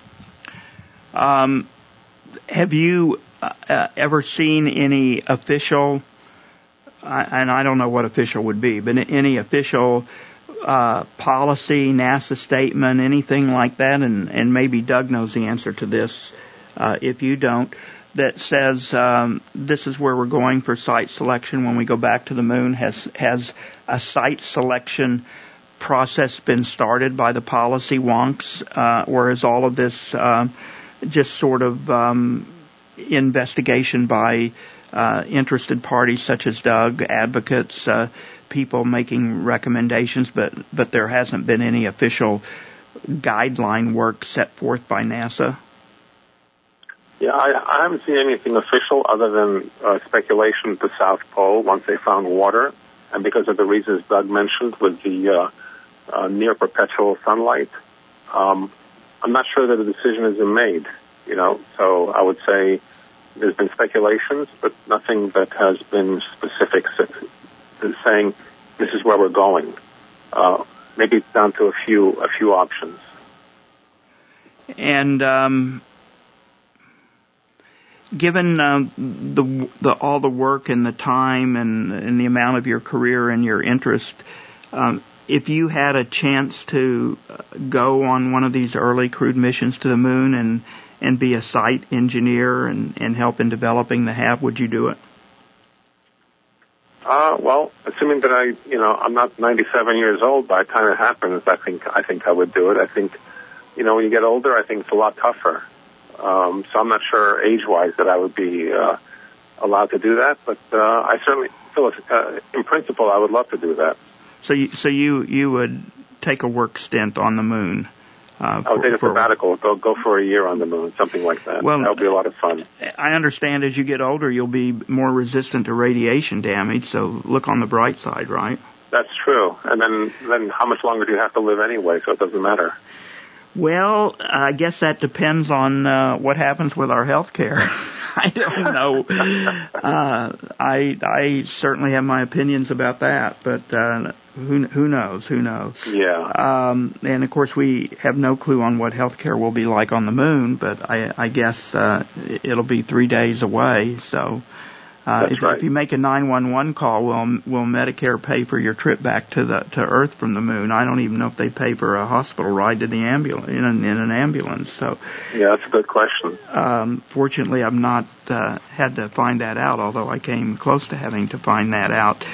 Have you ever seen any official, and I don't know what official would be, but any official policy, NASA statement, anything like that, and maybe Doug knows the answer to this if you don't, that says this is where we're going for site selection when we go back to the moon? Has a site selection process been started by the policy wonks, or is all of this just sort of investigation by interested parties such as Doug, advocates, people making recommendations, but there hasn't been any official guideline work set forth by NASA?
Yeah, I haven't seen anything official other than speculation at the South Pole once they found water, and because of the reasons Doug mentioned with the near perpetual sunlight. I'm not sure that a decision has been made, so I would say there's been speculations, but nothing that has been specific saying this is where we're going. Maybe it's down to a few options.
And given all the work and the time and the amount of your career and your interest, if you had a chance to go on one of these early crewed missions to the moon and be a site engineer and help in developing the HAB, would you do it?
Well, assuming that I'm not 97 years old by the time it happens, I think I would do it. I think, when you get older, I think it's a lot tougher. So I'm not sure age-wise that I would be allowed to do that, but I certainly feel, in principle, I would love to do that.
So you would take a work stint on the moon?
I would take a sabbatical, go for a year on the moon, something like that. Well, that would be a lot of fun.
I understand as you get older, you'll be more resistant to radiation damage, so look on the bright side, right?
That's true. And then how much longer do you have to live anyway, so it doesn't matter?
Well, I guess that depends on what happens with our health care. I don't know. I certainly have my opinions about that, but who knows? Who knows?
Yeah.
And of course, we have no clue on what health care will be like on the moon, but I guess it'll be 3 days away. So if you make a 911 call, will Medicare pay for your trip back to Earth from the moon? I don't even know if they pay for a hospital ride to the ambulance in an ambulance. So
yeah, that's a good question.
Fortunately, I've not had to find that out, although I came close to having to find that out.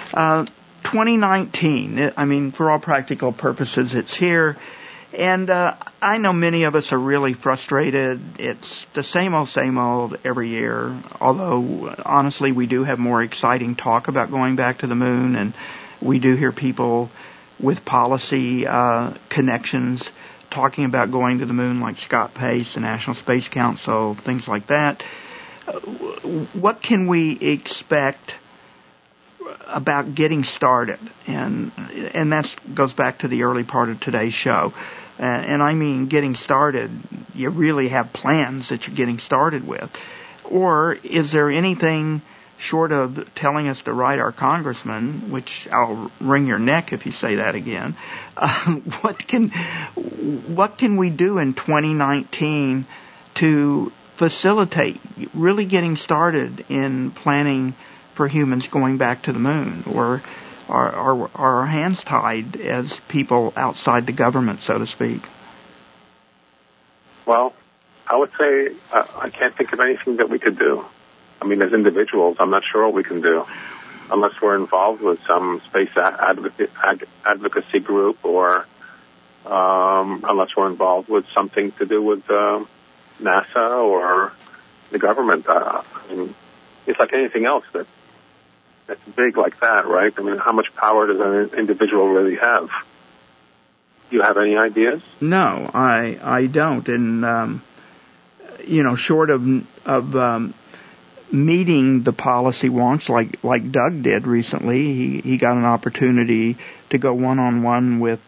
2019. I mean, for all practical purposes, it's here. And I know many of us are really frustrated. It's the same old every year, although honestly we do have more exciting talk about going back to the moon, and we do hear people with policy connections talking about going to the moon, like Scott Pace, the National Space Council, things like that. What can we expect about getting started? And that goes back to the early part of today's show. And I mean getting started, you really have plans that you're getting started with. Or is there anything short of telling us to write our congressman, which I'll wring your neck if you say that again, what can we do in 2019 to facilitate really getting started in planning for humans going back to the moon? Or are our hands tied as people outside the government, so to speak?
Well, I would say I can't think of anything that we could do. I mean, as individuals, I'm not sure what we can do unless we're involved with some space advocacy group or unless we're involved with something to do with NASA or the government. I mean, it's like anything else that's big like that, right? I mean, how much power does an individual really have? Do you have any ideas?
No, I don't. And, short of meeting the policy wonks like Doug did recently, he got an opportunity to go one-on-one with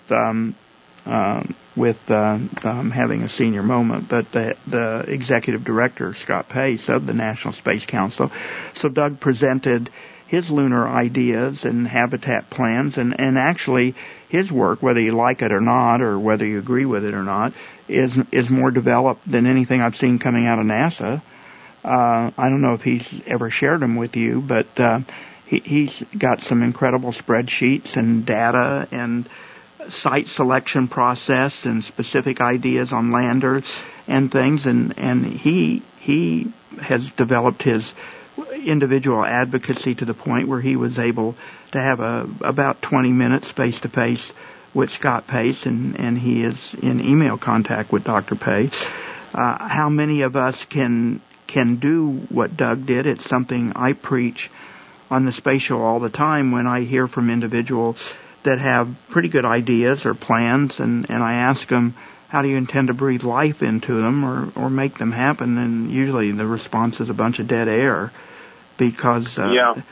having a senior moment, but the executive director, Scott Pace, of the National Space Council. So Doug presented his lunar ideas and habitat plans, and actually his work, whether you like it or not, or whether you agree with it or not, is more developed than anything I've seen coming out of NASA. I don't know if he's ever shared them with you, but he's got some incredible spreadsheets and data and site selection process and specific ideas on landers and things, and he has developed his individual advocacy to the point where he was able to have about 20 minutes face-to-face with Scott Pace, and he is in email contact with Dr. Pace. How many of us can do what Doug did? It's something I preach on the Space Show all the time when I hear from individuals that have pretty good ideas or plans, and I ask them, how do you intend to breathe life into them or make them happen? And usually the response is a bunch of dead air. Because
certainly,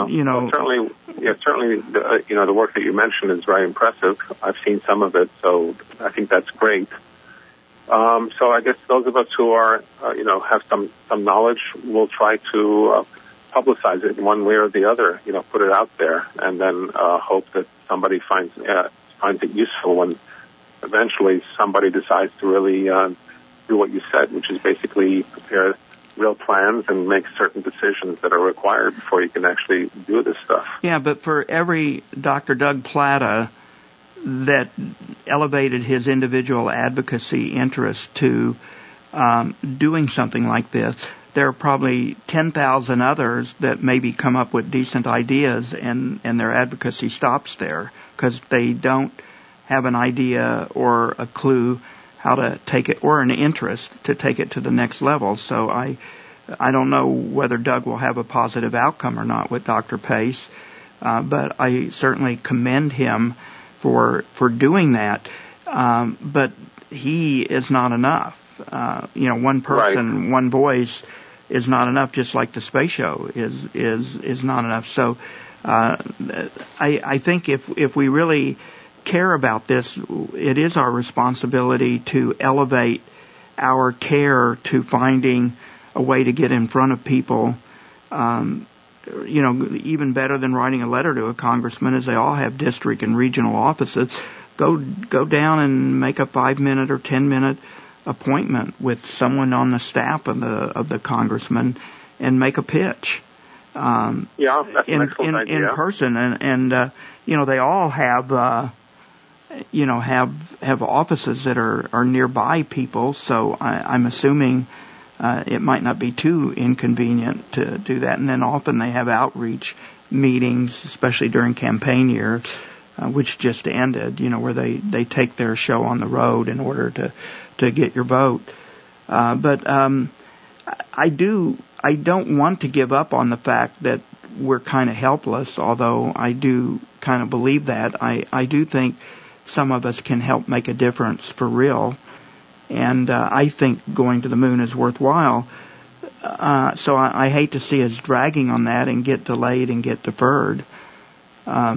the work that you mentioned is very impressive. I've seen some of it, so I think that's great. So I guess those of us who are, have some knowledge, will try to publicize it in one way or the other. Put it out there, and then hope that somebody finds it useful when eventually somebody decides to really do what you said, which is basically prepare real plans and make certain decisions that are required before you can actually do this stuff.
Yeah, but for every Dr. Doug Plata that elevated his individual advocacy interest to doing something like this, there are probably 10,000 others that maybe come up with decent ideas and their advocacy stops there because they don't have an idea or a clue how to take it, or an interest to take it to the next level. So I don't know whether Doug will have a positive outcome or not with Dr. Pace, but I certainly commend him for doing that. But he is not enough. One person,
right.
One voice is not enough, just like the space show is not enough. So I think if we really care about this, it is our responsibility to elevate our care to finding a way to get in front of people. Even better than writing a letter to a congressman, as they all have district and regional offices. Go down and make a 5-minute or 10-minute appointment with someone on the staff of the congressman and make a pitch.
That's an excellent idea.
In person, and they all have offices that are nearby people. So I'm assuming it might not be too inconvenient to do that. And then often they have outreach meetings, especially during campaign year, which just ended. Where they take their show on the road in order to get your vote. But I don't want to give up on the fact that we're kind of helpless, although I do kind of believe that. I do think some of us can help make a difference for real, and I think going to the moon is worthwhile. So I hate to see us dragging on that and get delayed and get deferred.
I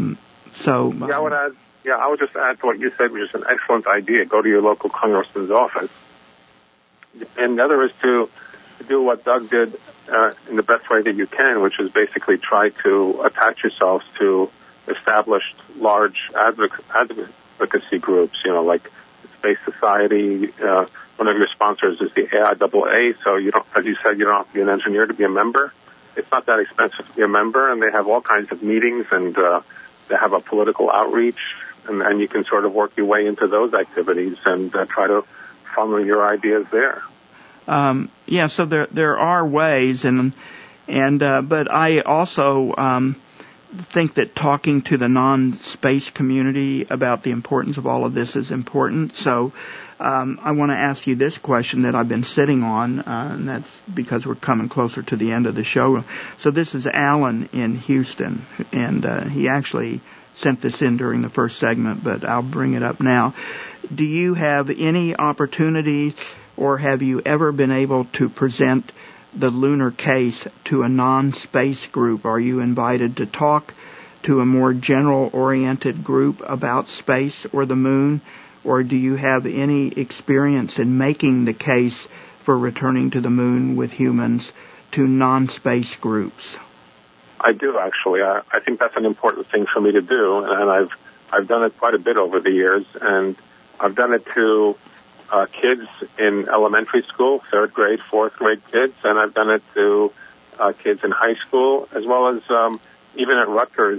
would just add to what you said, which is an excellent idea. Go to your local congressman's office. And the other is to do what Doug did in the best way that you can, which is basically try to attach yourselves to established large advocacy groups, like the Space Society. One of your sponsors is the AIAA, so you don't, as you said, you don't have to be an engineer to be a member. It's not that expensive to be a member, and they have all kinds of meetings, and they have a political outreach, and you can sort of work your way into those activities and try to funnel your ideas there.
So there are ways, but I also think that talking to the non-space community about the importance of all of this is important. So I want to ask you this question that I've been sitting on, and that's because we're coming closer to the end of the show. So this is Alan in Houston, and he actually sent this in during the first segment, but I'll bring it up now. Do you have any opportunities, or have you ever been able to present the lunar case to a non-space group? Are you invited to talk to a more general-oriented group about space or the moon? Or do you have any experience in making the case for returning to the moon with humans to non-space groups?
I do, actually. I think that's an important thing for me to do, and I've done it quite a bit over the years, and I've done it to kids in elementary school, 3rd grade, 4th grade kids, and I've done it to kids in high school, as well as even at Rutgers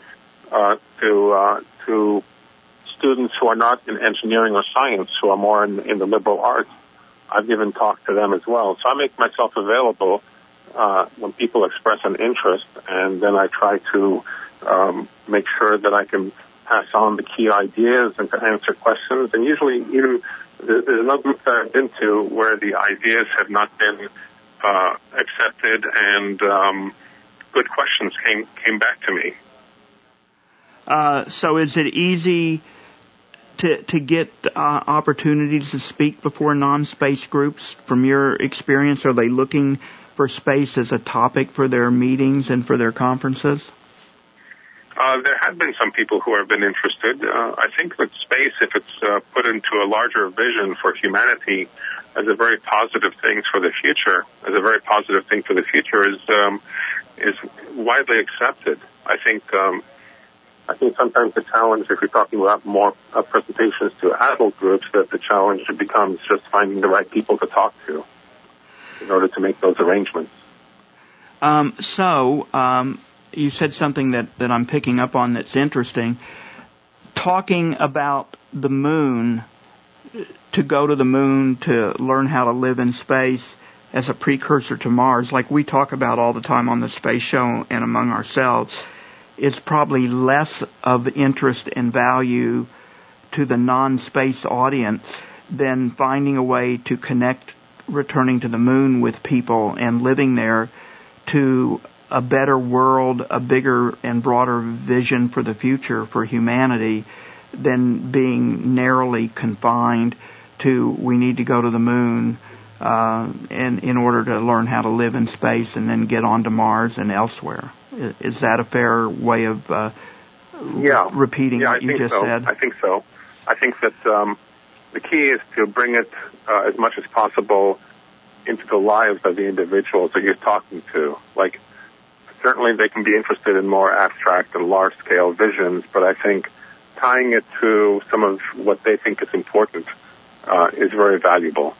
to students who are not in engineering or science, who are more in the liberal arts. I've given talk to them as well. So I make myself available when people express an interest, and then I try to make sure that I can pass on the key ideas and to answer questions. And usually, even there's no group that I've been to where the ideas have not been accepted, and good questions came back to me.
So is it easy to get opportunities to speak before non-space groups? From your experience, are they looking for space as a topic for their meetings and for their conferences?
There have been some people who have been interested. I think that space, if it's put into a larger vision for humanity as a very positive thing for the future, is widely accepted. I think sometimes the challenge, if you're talking about more presentations to adult groups, that the challenge becomes just finding the right people to talk to in order to make those arrangements.
You said something that I'm picking up on that's interesting. Talking about the moon, to go to the moon, to learn how to live in space as a precursor to Mars, like we talk about all the time on the Space Show and among ourselves, is probably less of interest and value to the non-space audience than finding a way to connect returning to the moon with people and living there to a better world, a bigger and broader vision for the future for humanity than being narrowly confined to we need to go to the moon and in order to learn how to live in space and then get onto Mars and elsewhere. Is that a fair way of repeating what you just said?
I think so. I think that the key is to bring it as much as possible into the lives of the individuals that you're talking to. Like, certainly they can be interested in more abstract and large-scale visions, but I think tying it to some of what they think is important is very valuable.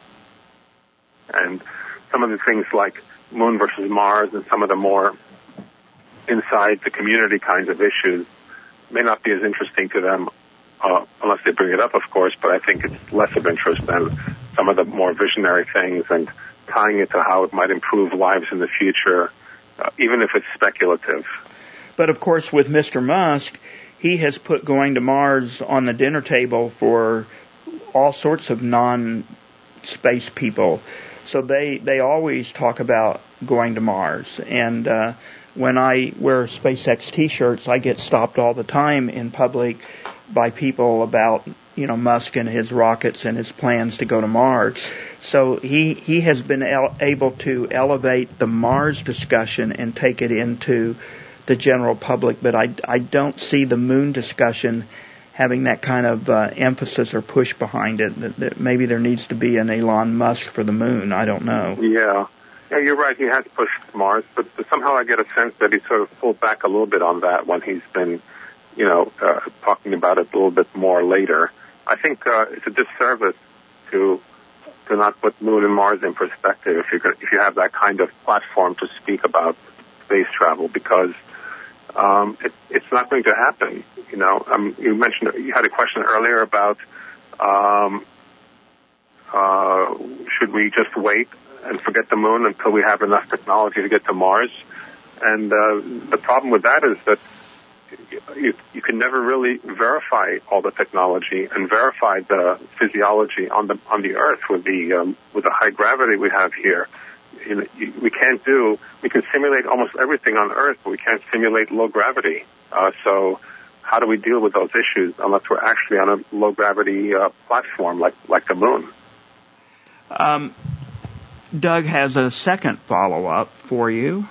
And some of the things like Moon versus Mars and some of the more inside the community kinds of issues may not be as interesting to them unless they bring it up, of course, but I think it's less of interest than some of the more visionary things and tying it to how it might improve lives in the future, even if it's speculative.
But, of course, with Mr. Musk, he has put going to Mars on the dinner table for all sorts of non-space people. So they always talk about going to Mars. And when I wear SpaceX T-shirts, I get stopped all the time in public by people about, Musk and his rockets and his plans to go to Mars. So he has been able to elevate the Mars discussion and take it into the general public, but I don't see the moon discussion having that kind of emphasis or push behind it. That maybe there needs to be an Elon Musk for the moon. I don't know.
Yeah, you're right. He has pushed Mars, but somehow I get a sense that he sort of pulled back a little bit on that when he's been, talking about it a little bit more later. I think it's a disservice to not put Moon and Mars in perspective if you have that kind of platform to speak about space travel, because it's not going to happen. You mentioned, you had a question earlier about should we just wait and forget the moon until we have enough technology to get to Mars? And the problem with that is that you can never really verify all the technology and verify the physiology on the Earth with the high gravity we have here. We can simulate almost everything on Earth, but we can't simulate low gravity. So how do we deal with those issues unless we're actually on a low gravity platform like the moon?
Doug has a second follow-up for you.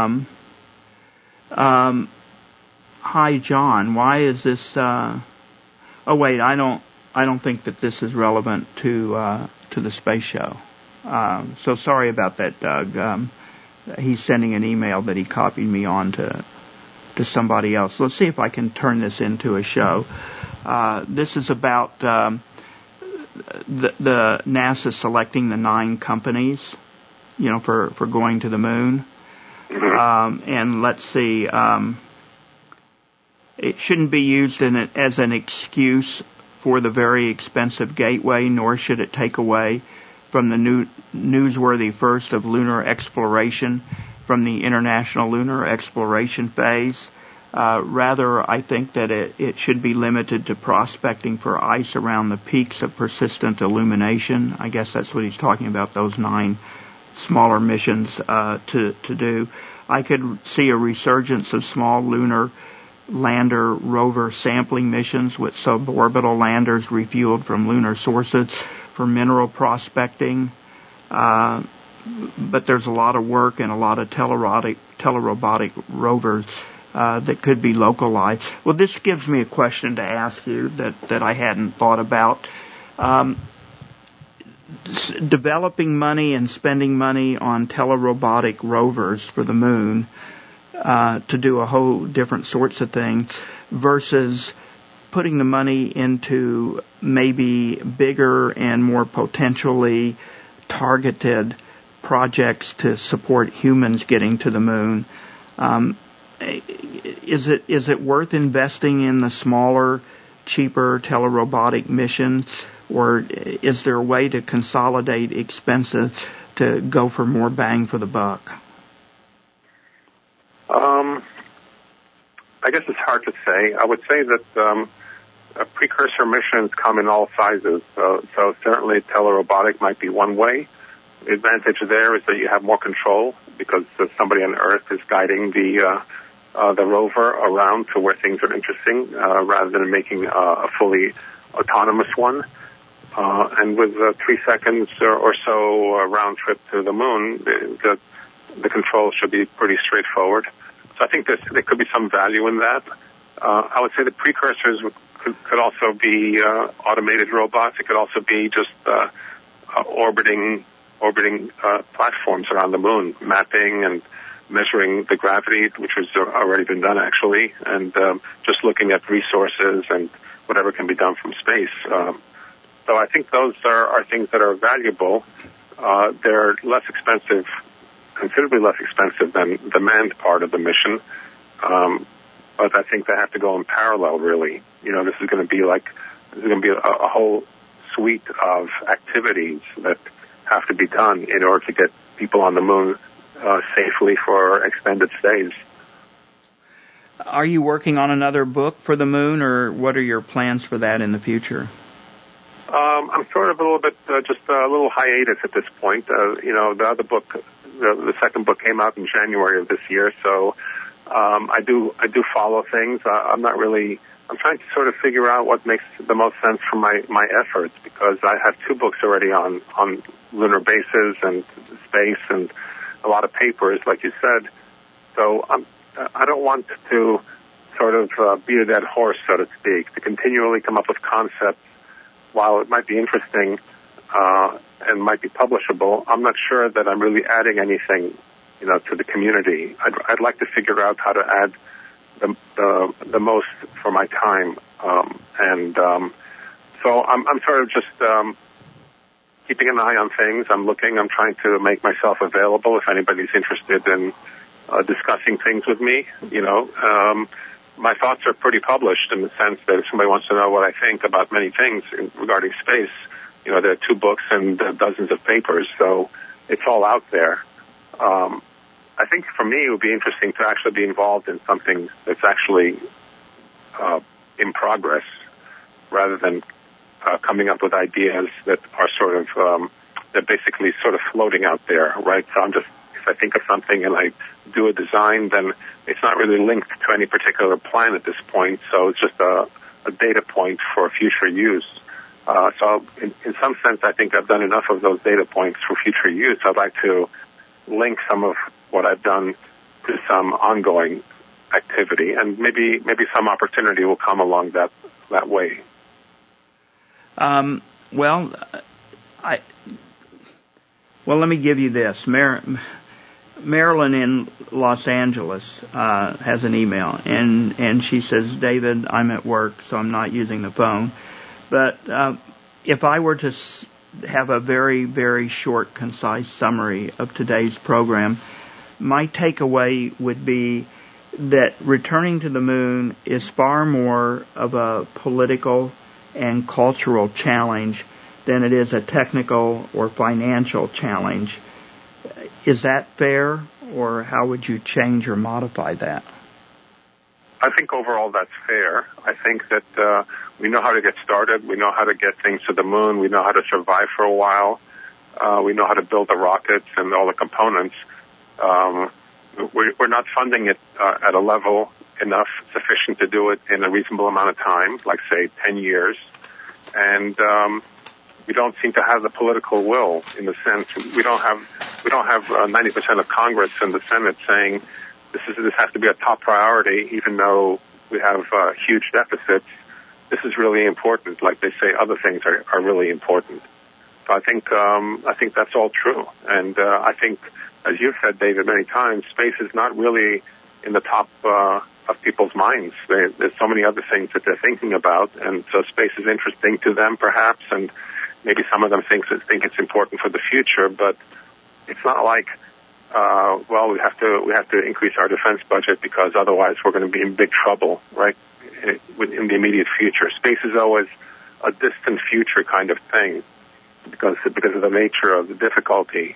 Hi, John. Why is this? Oh, wait. I don't think that this is relevant to the space show. So sorry about that, Doug. He's sending an email that he copied me on to somebody else. Let's see if I can turn this into a show. This is about the NASA selecting the 9 companies, for going to the moon. And let's see. It shouldn't be used as an excuse for the very expensive gateway, nor should it take away from the newsworthy first of lunar exploration from the International Lunar Exploration Phase. Rather, I think that it should be limited to prospecting for ice around the peaks of persistent illumination. I guess that's what he's talking about, those 9 smaller missions to do. I could see a resurgence of small lunar lander rover sampling missions with suborbital landers refueled from lunar sources for mineral prospecting. But there's a lot of work and a lot of telerobotic rovers that could be localized. Well, this gives me a question to ask you that I hadn't thought about. Developing money and spending money on telerobotic rovers for the moon, to do a whole different sorts of things versus putting the money into maybe bigger and more potentially targeted projects to support humans getting to the moon. Is it worth investing in the smaller, cheaper telerobotic missions, or is there a way to consolidate expenses to go for more bang for the buck?
I guess it's hard to say. I would say that precursor missions come in all sizes. So certainly telerobotic might be one way. The advantage there is that you have more control because somebody on Earth is guiding the rover around to where things are interesting, rather than making a fully autonomous one. And with 3 seconds or so round trip to the moon, the controls should be pretty straightforward. So I think there could be some value in that. I would say the precursors could also be automated robots. It could also be just orbiting platforms around the moon, mapping and measuring the gravity, which has already been done actually, and just looking at resources and whatever can be done from space. So I think those are things that are valuable. They're less expensive, considerably less expensive than the manned part of the mission. But I think they have to go in parallel, really. You know, this is going to be a whole suite of activities that have to be done in order to get people on the moon safely for extended stays.
Are you working on another book for the moon, or what are your plans for that in the future?
I'm sort of a little bit, just a little hiatus at this point. The other book, the second book came out in January of this year, so I do follow things. I'm trying to sort of figure out what makes the most sense for my efforts, because I have 2 books already on lunar bases and space and a lot of papers, like you said. So I don't want to sort of beat a dead horse, so to speak, to continually come up with concepts. While it might be interesting and might be publishable, I'm not sure that I'm really adding anything, to the community. I'd like to figure out how to add the most for my time, so I'm sort of just keeping an eye on things. I'm trying to make myself available if anybody's interested in discussing things with me. My thoughts are pretty published in the sense that if somebody wants to know what I think about many things regarding space, there are 2 books and dozens of papers, so it's all out there. I think for me it would be interesting to actually be involved in something that's actually in progress, rather than coming up with ideas that are sort of they're basically sort of floating out there, right? So if I think of something and I do a design, then it's not really linked to any particular plan at this point, so it's just a data point for future use. So in some sense, I think I've done enough of those data points for future use. I'd like to link some of what I've done to some ongoing activity, and maybe some opportunity will come along that way.
Well, let me give you this. Marilyn in Los Angeles has an email, and she says, David, I'm at work, so I'm not using the phone. But if I were to have a very, very short, concise summary of today's program, my takeaway would be that returning to the moon is far more of a political and cultural challenge than it is a technical or financial challenge. Is that fair, or how would you change or modify that?
I think overall that's fair. I think that we know how to get started. We know how to get things to the moon. We know how to survive for a while. We know how to build the rockets and all the components. We're not funding it at a level enough sufficient to do it in a reasonable amount of time, like say 10 years. And we don't seem to have the political will, in the sense we don't have 90% of Congress and the Senate saying this has to be a top priority, even though we have huge deficits. This is really important. Like they say, other things are really important. So I think that's all true. And I think, as you've said, David, many times, space is not really in the top of people's minds. There's so many other things that they're thinking about, and so space is interesting to them, perhaps, and maybe some of them think it's important for the future. But it's not like, well, we have to increase our defense budget because otherwise we're going to be in big trouble, right? In the immediate future, space is always a distant future kind of thing because of the nature of the difficulty.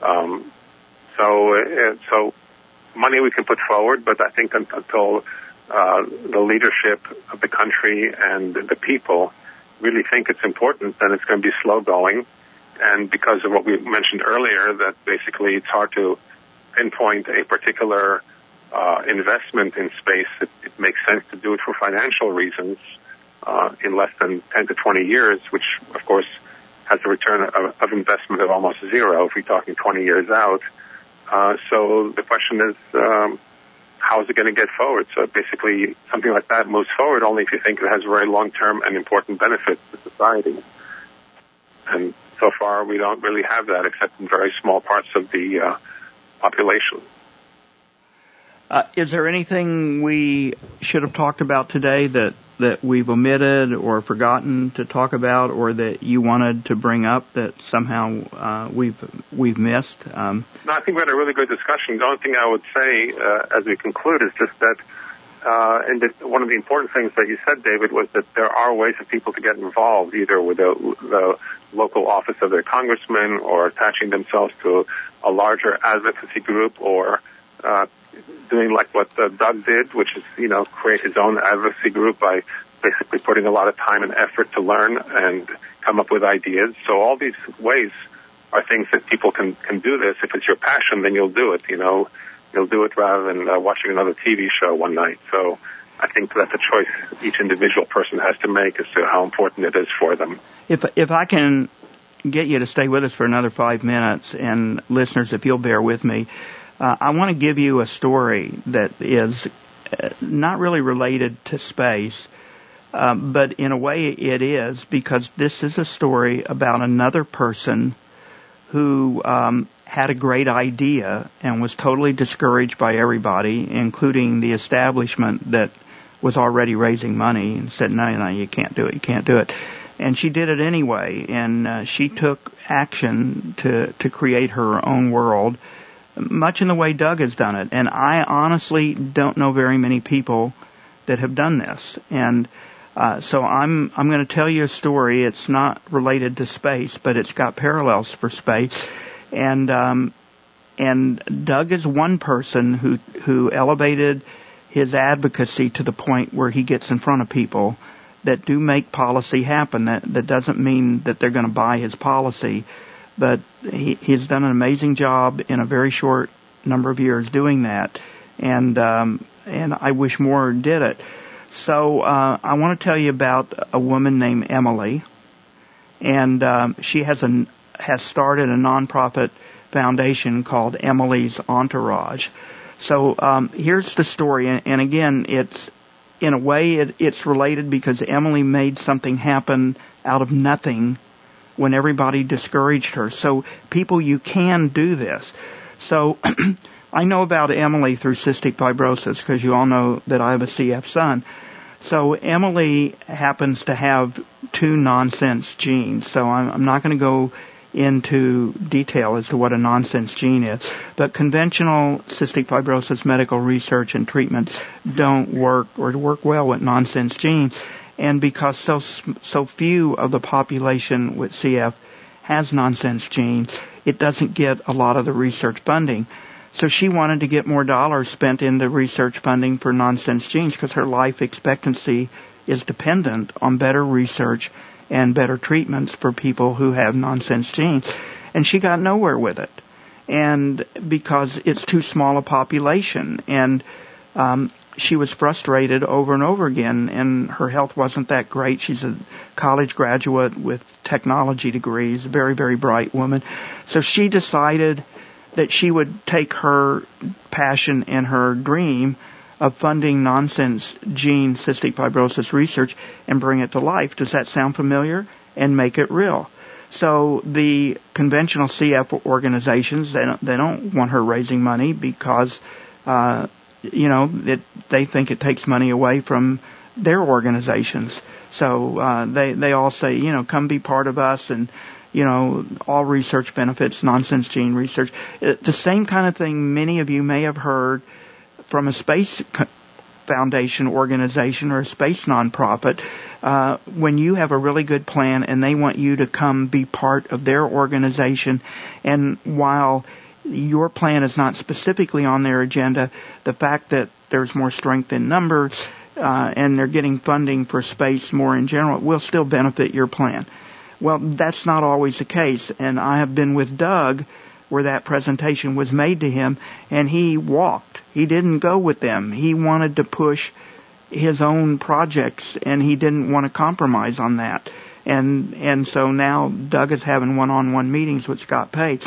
So money we can put forward, but I think until the leadership of the country and the people really think it's important, then it's going to be slow going. And because of what we mentioned earlier, that basically it's hard to pinpoint a particular investment in space, it makes sense to do it for financial reasons in less than 10 to 20 years, which, of course, has a return of investment of almost zero if we're talking 20 years out. So the question is, how is it going to get forward? So basically, something like that moves forward only if you think it has very long-term and important benefits to society. And so far, we don't really have that except in very small parts of the population.
Is there anything we should have talked about today that we've omitted or forgotten to talk about, or that you wanted to bring up that somehow we've missed?
No, I think we had a really good discussion. The only thing I would say as we conclude is just that one of the important things that you said, David, was that there are ways for people to get involved, either with the local office of their congressman or attaching themselves to a larger advocacy group, or doing like what Doug did, which is, create his own advocacy group by basically putting a lot of time and effort to learn and come up with ideas. So all these ways are things that people can do this. If it's your passion, then you'll do it, You'll do it rather than watching another TV show one night. So I think that's a choice each individual person has to make as to how important it is for them.
If I can get you to stay with us for another 5 minutes, and listeners, if you'll bear with me, I want to give you a story that is not really related to space, but in a way it is, because this is a story about another person who had a great idea and was totally discouraged by everybody, including the establishment that was already raising money, and said, no, you can't do it. And she did it anyway, and she took action to create her own world, much in the way Doug has done it. And I honestly don't know very many people that have done this. And so I'm going to tell you a story. It's not related to space, but it's got parallels for space. And Doug is one person who elevated his advocacy to the point where he gets in front of people that do make policy happen. That doesn't mean that they're going to buy his policy, but he's done an amazing job in a very short number of years doing that, and I wish more did it. So I want to tell you about a woman named Emily, and she has started a nonprofit foundation called Emily's Entourage. So here's the story, and again, it's in a way it's related because Emily made something happen out of nothing when everybody discouraged her. So people, you can do this. So I know about Emily through cystic fibrosis because you all know that I have a CF son. So Emily happens to have 2 nonsense genes. So I'm not going to go into detail as to what a nonsense gene is. But conventional cystic fibrosis medical research and treatments don't work or work well with nonsense genes. And because so few of the population with CF has nonsense genes, it doesn't get a lot of the research funding. So she wanted to get more dollars spent into research funding for nonsense genes because her life expectancy is dependent on better research and better treatments for people who have nonsense genes. And she got nowhere with it. And because it's too small a population. And she was frustrated over and over again, and her health wasn't that great. She's a college graduate with technology degrees, a very, very bright woman. So she decided that she would take her passion and her dream of funding nonsense gene cystic fibrosis research and bring it to life. Does that sound familiar? And make it real. So the conventional CF organizations, they don't want her raising money because that they think it takes money away from their organizations. So they all say, come be part of us, and all research benefits nonsense gene research. The same kind of thing many of you may have heard from a space foundation organization or a space nonprofit. When you have a really good plan and they want you to come be part of their organization, and while your plan is not specifically on their agenda, the fact that there's more strength in numbers and they're getting funding for space more in general will still benefit your plan. Well, that's not always the case, and I have been with Doug where that presentation was made to him, and he walked. He didn't go with them. He wanted to push his own projects, and he didn't want to compromise on that. And so now Doug is having one-on-one meetings with Scott Pei.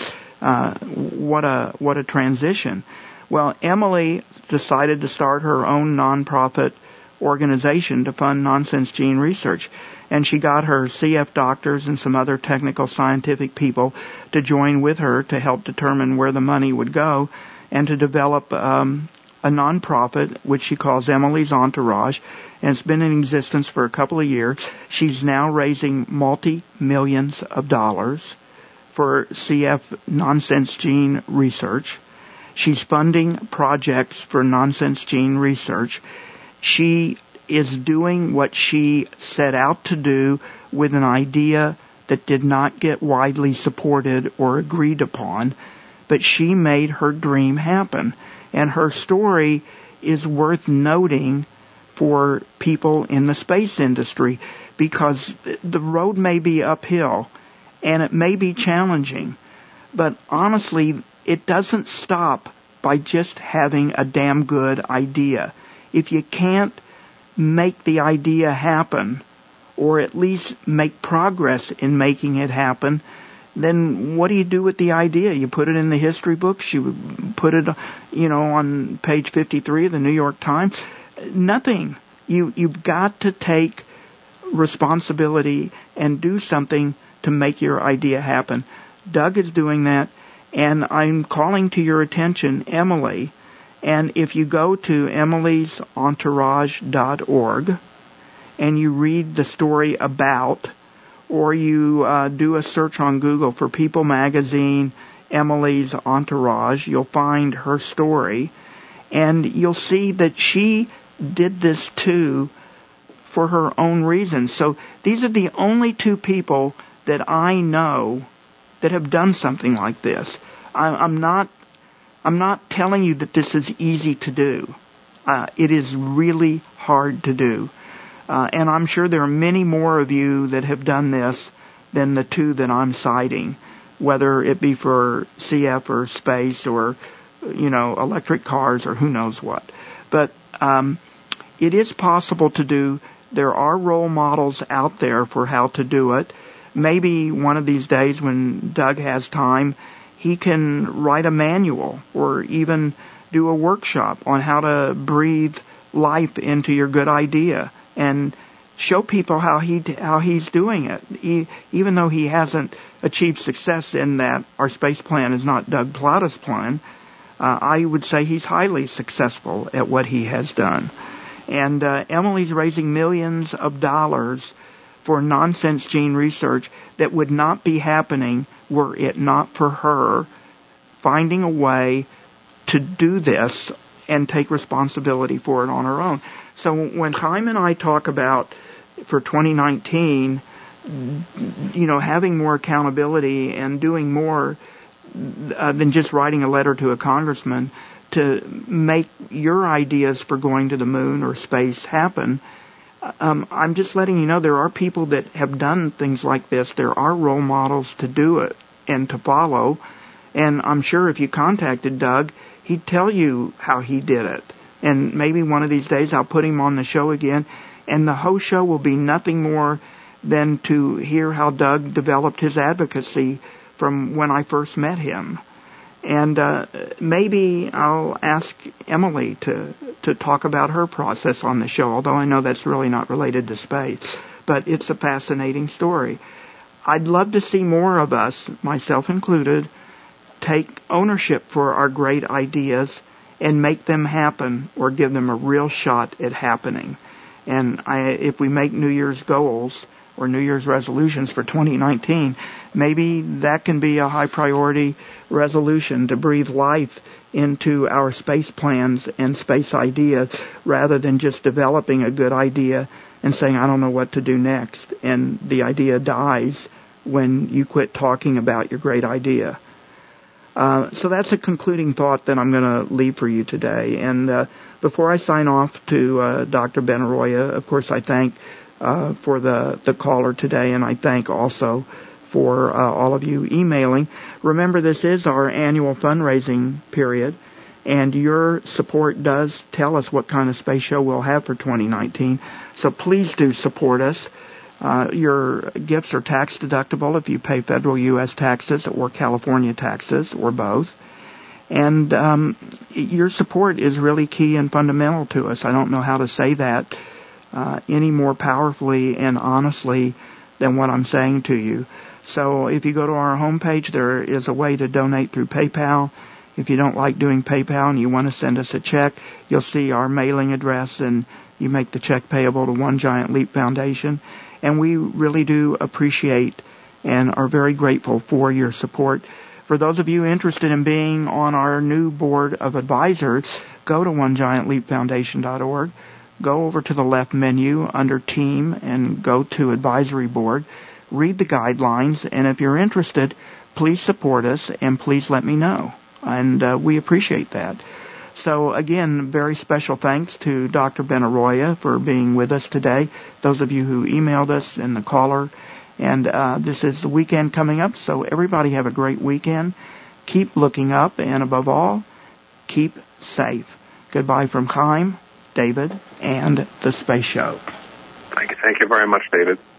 What a transition. Well, Emily decided to start her own nonprofit organization to fund nonsense gene research. And she got her CF doctors and some other technical scientific people to join with her to help determine where the money would go, and to develop a nonprofit which she calls Emily's Entourage, and it's been in existence for a couple of years. She's now raising multi-millions of dollars for CF nonsense gene research. She's funding projects for nonsense gene research. She is doing what she set out to do with an idea that did not get widely supported or agreed upon, but she made her dream happen. And her story is worth noting for people in the space industry, because the road may be uphill and it may be challenging, but honestly, it doesn't stop by just having a damn good idea. If you can't make the idea happen, or at least make progress in making it happen, then what do you do with the idea? You put it in the history books, you put it, on page 53 of the New York Times. Nothing. You've got to take responsibility and do something to make your idea happen. Doug is doing that, and I'm calling to your attention Emily. And if you go to emilysentourage.org and you read the story about, or you do a search on Google for People Magazine, Emily's Entourage, you'll find her story, and you'll see that she did this too for her own reasons. So these are the only two people that I know that have done something like this. I'm not telling you that this is easy to do. It is really hard to do. And I'm sure there are many more of you that have done this than the two that I'm citing, whether it be for CF or space or, electric cars or who knows what. But it is possible to do. There are role models out there for how to do it. Maybe one of these days when Doug has time, he can write a manual or even do a workshop on how to breathe life into your good idea and show people how he's doing it. Even though he hasn't achieved success in that, our space plan is not Doug Plata's plan, I would say he's highly successful at what he has done. And Emily's raising millions of dollars for nonsense gene research that would not be happening were it not for her finding a way to do this and take responsibility for it on her own. So when Chaim and I talk about, for 2019, having more accountability and doing more than just writing a letter to a congressman to make your ideas for going to the moon or space happen, I'm just letting you know there are people that have done things like this. There are role models to do it and to follow. And I'm sure if you contacted Doug, he'd tell you how he did it. And maybe one of these days I'll put him on the show again. And the whole show will be nothing more than to hear how Doug developed his advocacy from when I first met him. And maybe I'll ask Emily to talk about her process on the show, although I know that's really not related to space. But it's a fascinating story. I'd love to see more of us, myself included, take ownership for our great ideas and make them happen or give them a real shot at happening. And if we make New Year's goals or New Year's resolutions for 2019, maybe that can be a high priority resolution to breathe life into our space plans and space ideas rather than just developing a good idea and saying, I don't know what to do next. And the idea dies when you quit talking about your great idea. So that's a concluding thought that I'm going to leave for you today. And before I sign off to Dr. Benaroya, of course, I thank for the caller today, and I thank also for all of you emailing. Remember, this is our annual fundraising period, and your support does tell us what kind of space show we'll have for 2019. So please do support us. Your gifts are tax deductible if you pay federal U.S. taxes or California taxes or both. And your support is really key and fundamental to us. I don't know how to say that any more powerfully and honestly than what I'm saying to you. So if you go to our homepage, there is a way to donate through PayPal. If you don't like doing PayPal and you want to send us a check, you'll see our mailing address, and you make the check payable to One Giant Leap Foundation. And we really do appreciate and are very grateful for your support. For those of you interested in being on our new board of advisors, go to onegiantleapfoundation.org. Go over to the left menu under Team and go to Advisory Board. Read the guidelines, and if you're interested, please support us and please let me know. And we appreciate that. So again, very special thanks to Dr. Benaroya for being with us today, those of you who emailed us and the caller. And this is the weekend coming up, so everybody have a great weekend. Keep looking up, and above all, keep safe. Goodbye from Chaim, David, and the Space Show.
Thank you very much, David.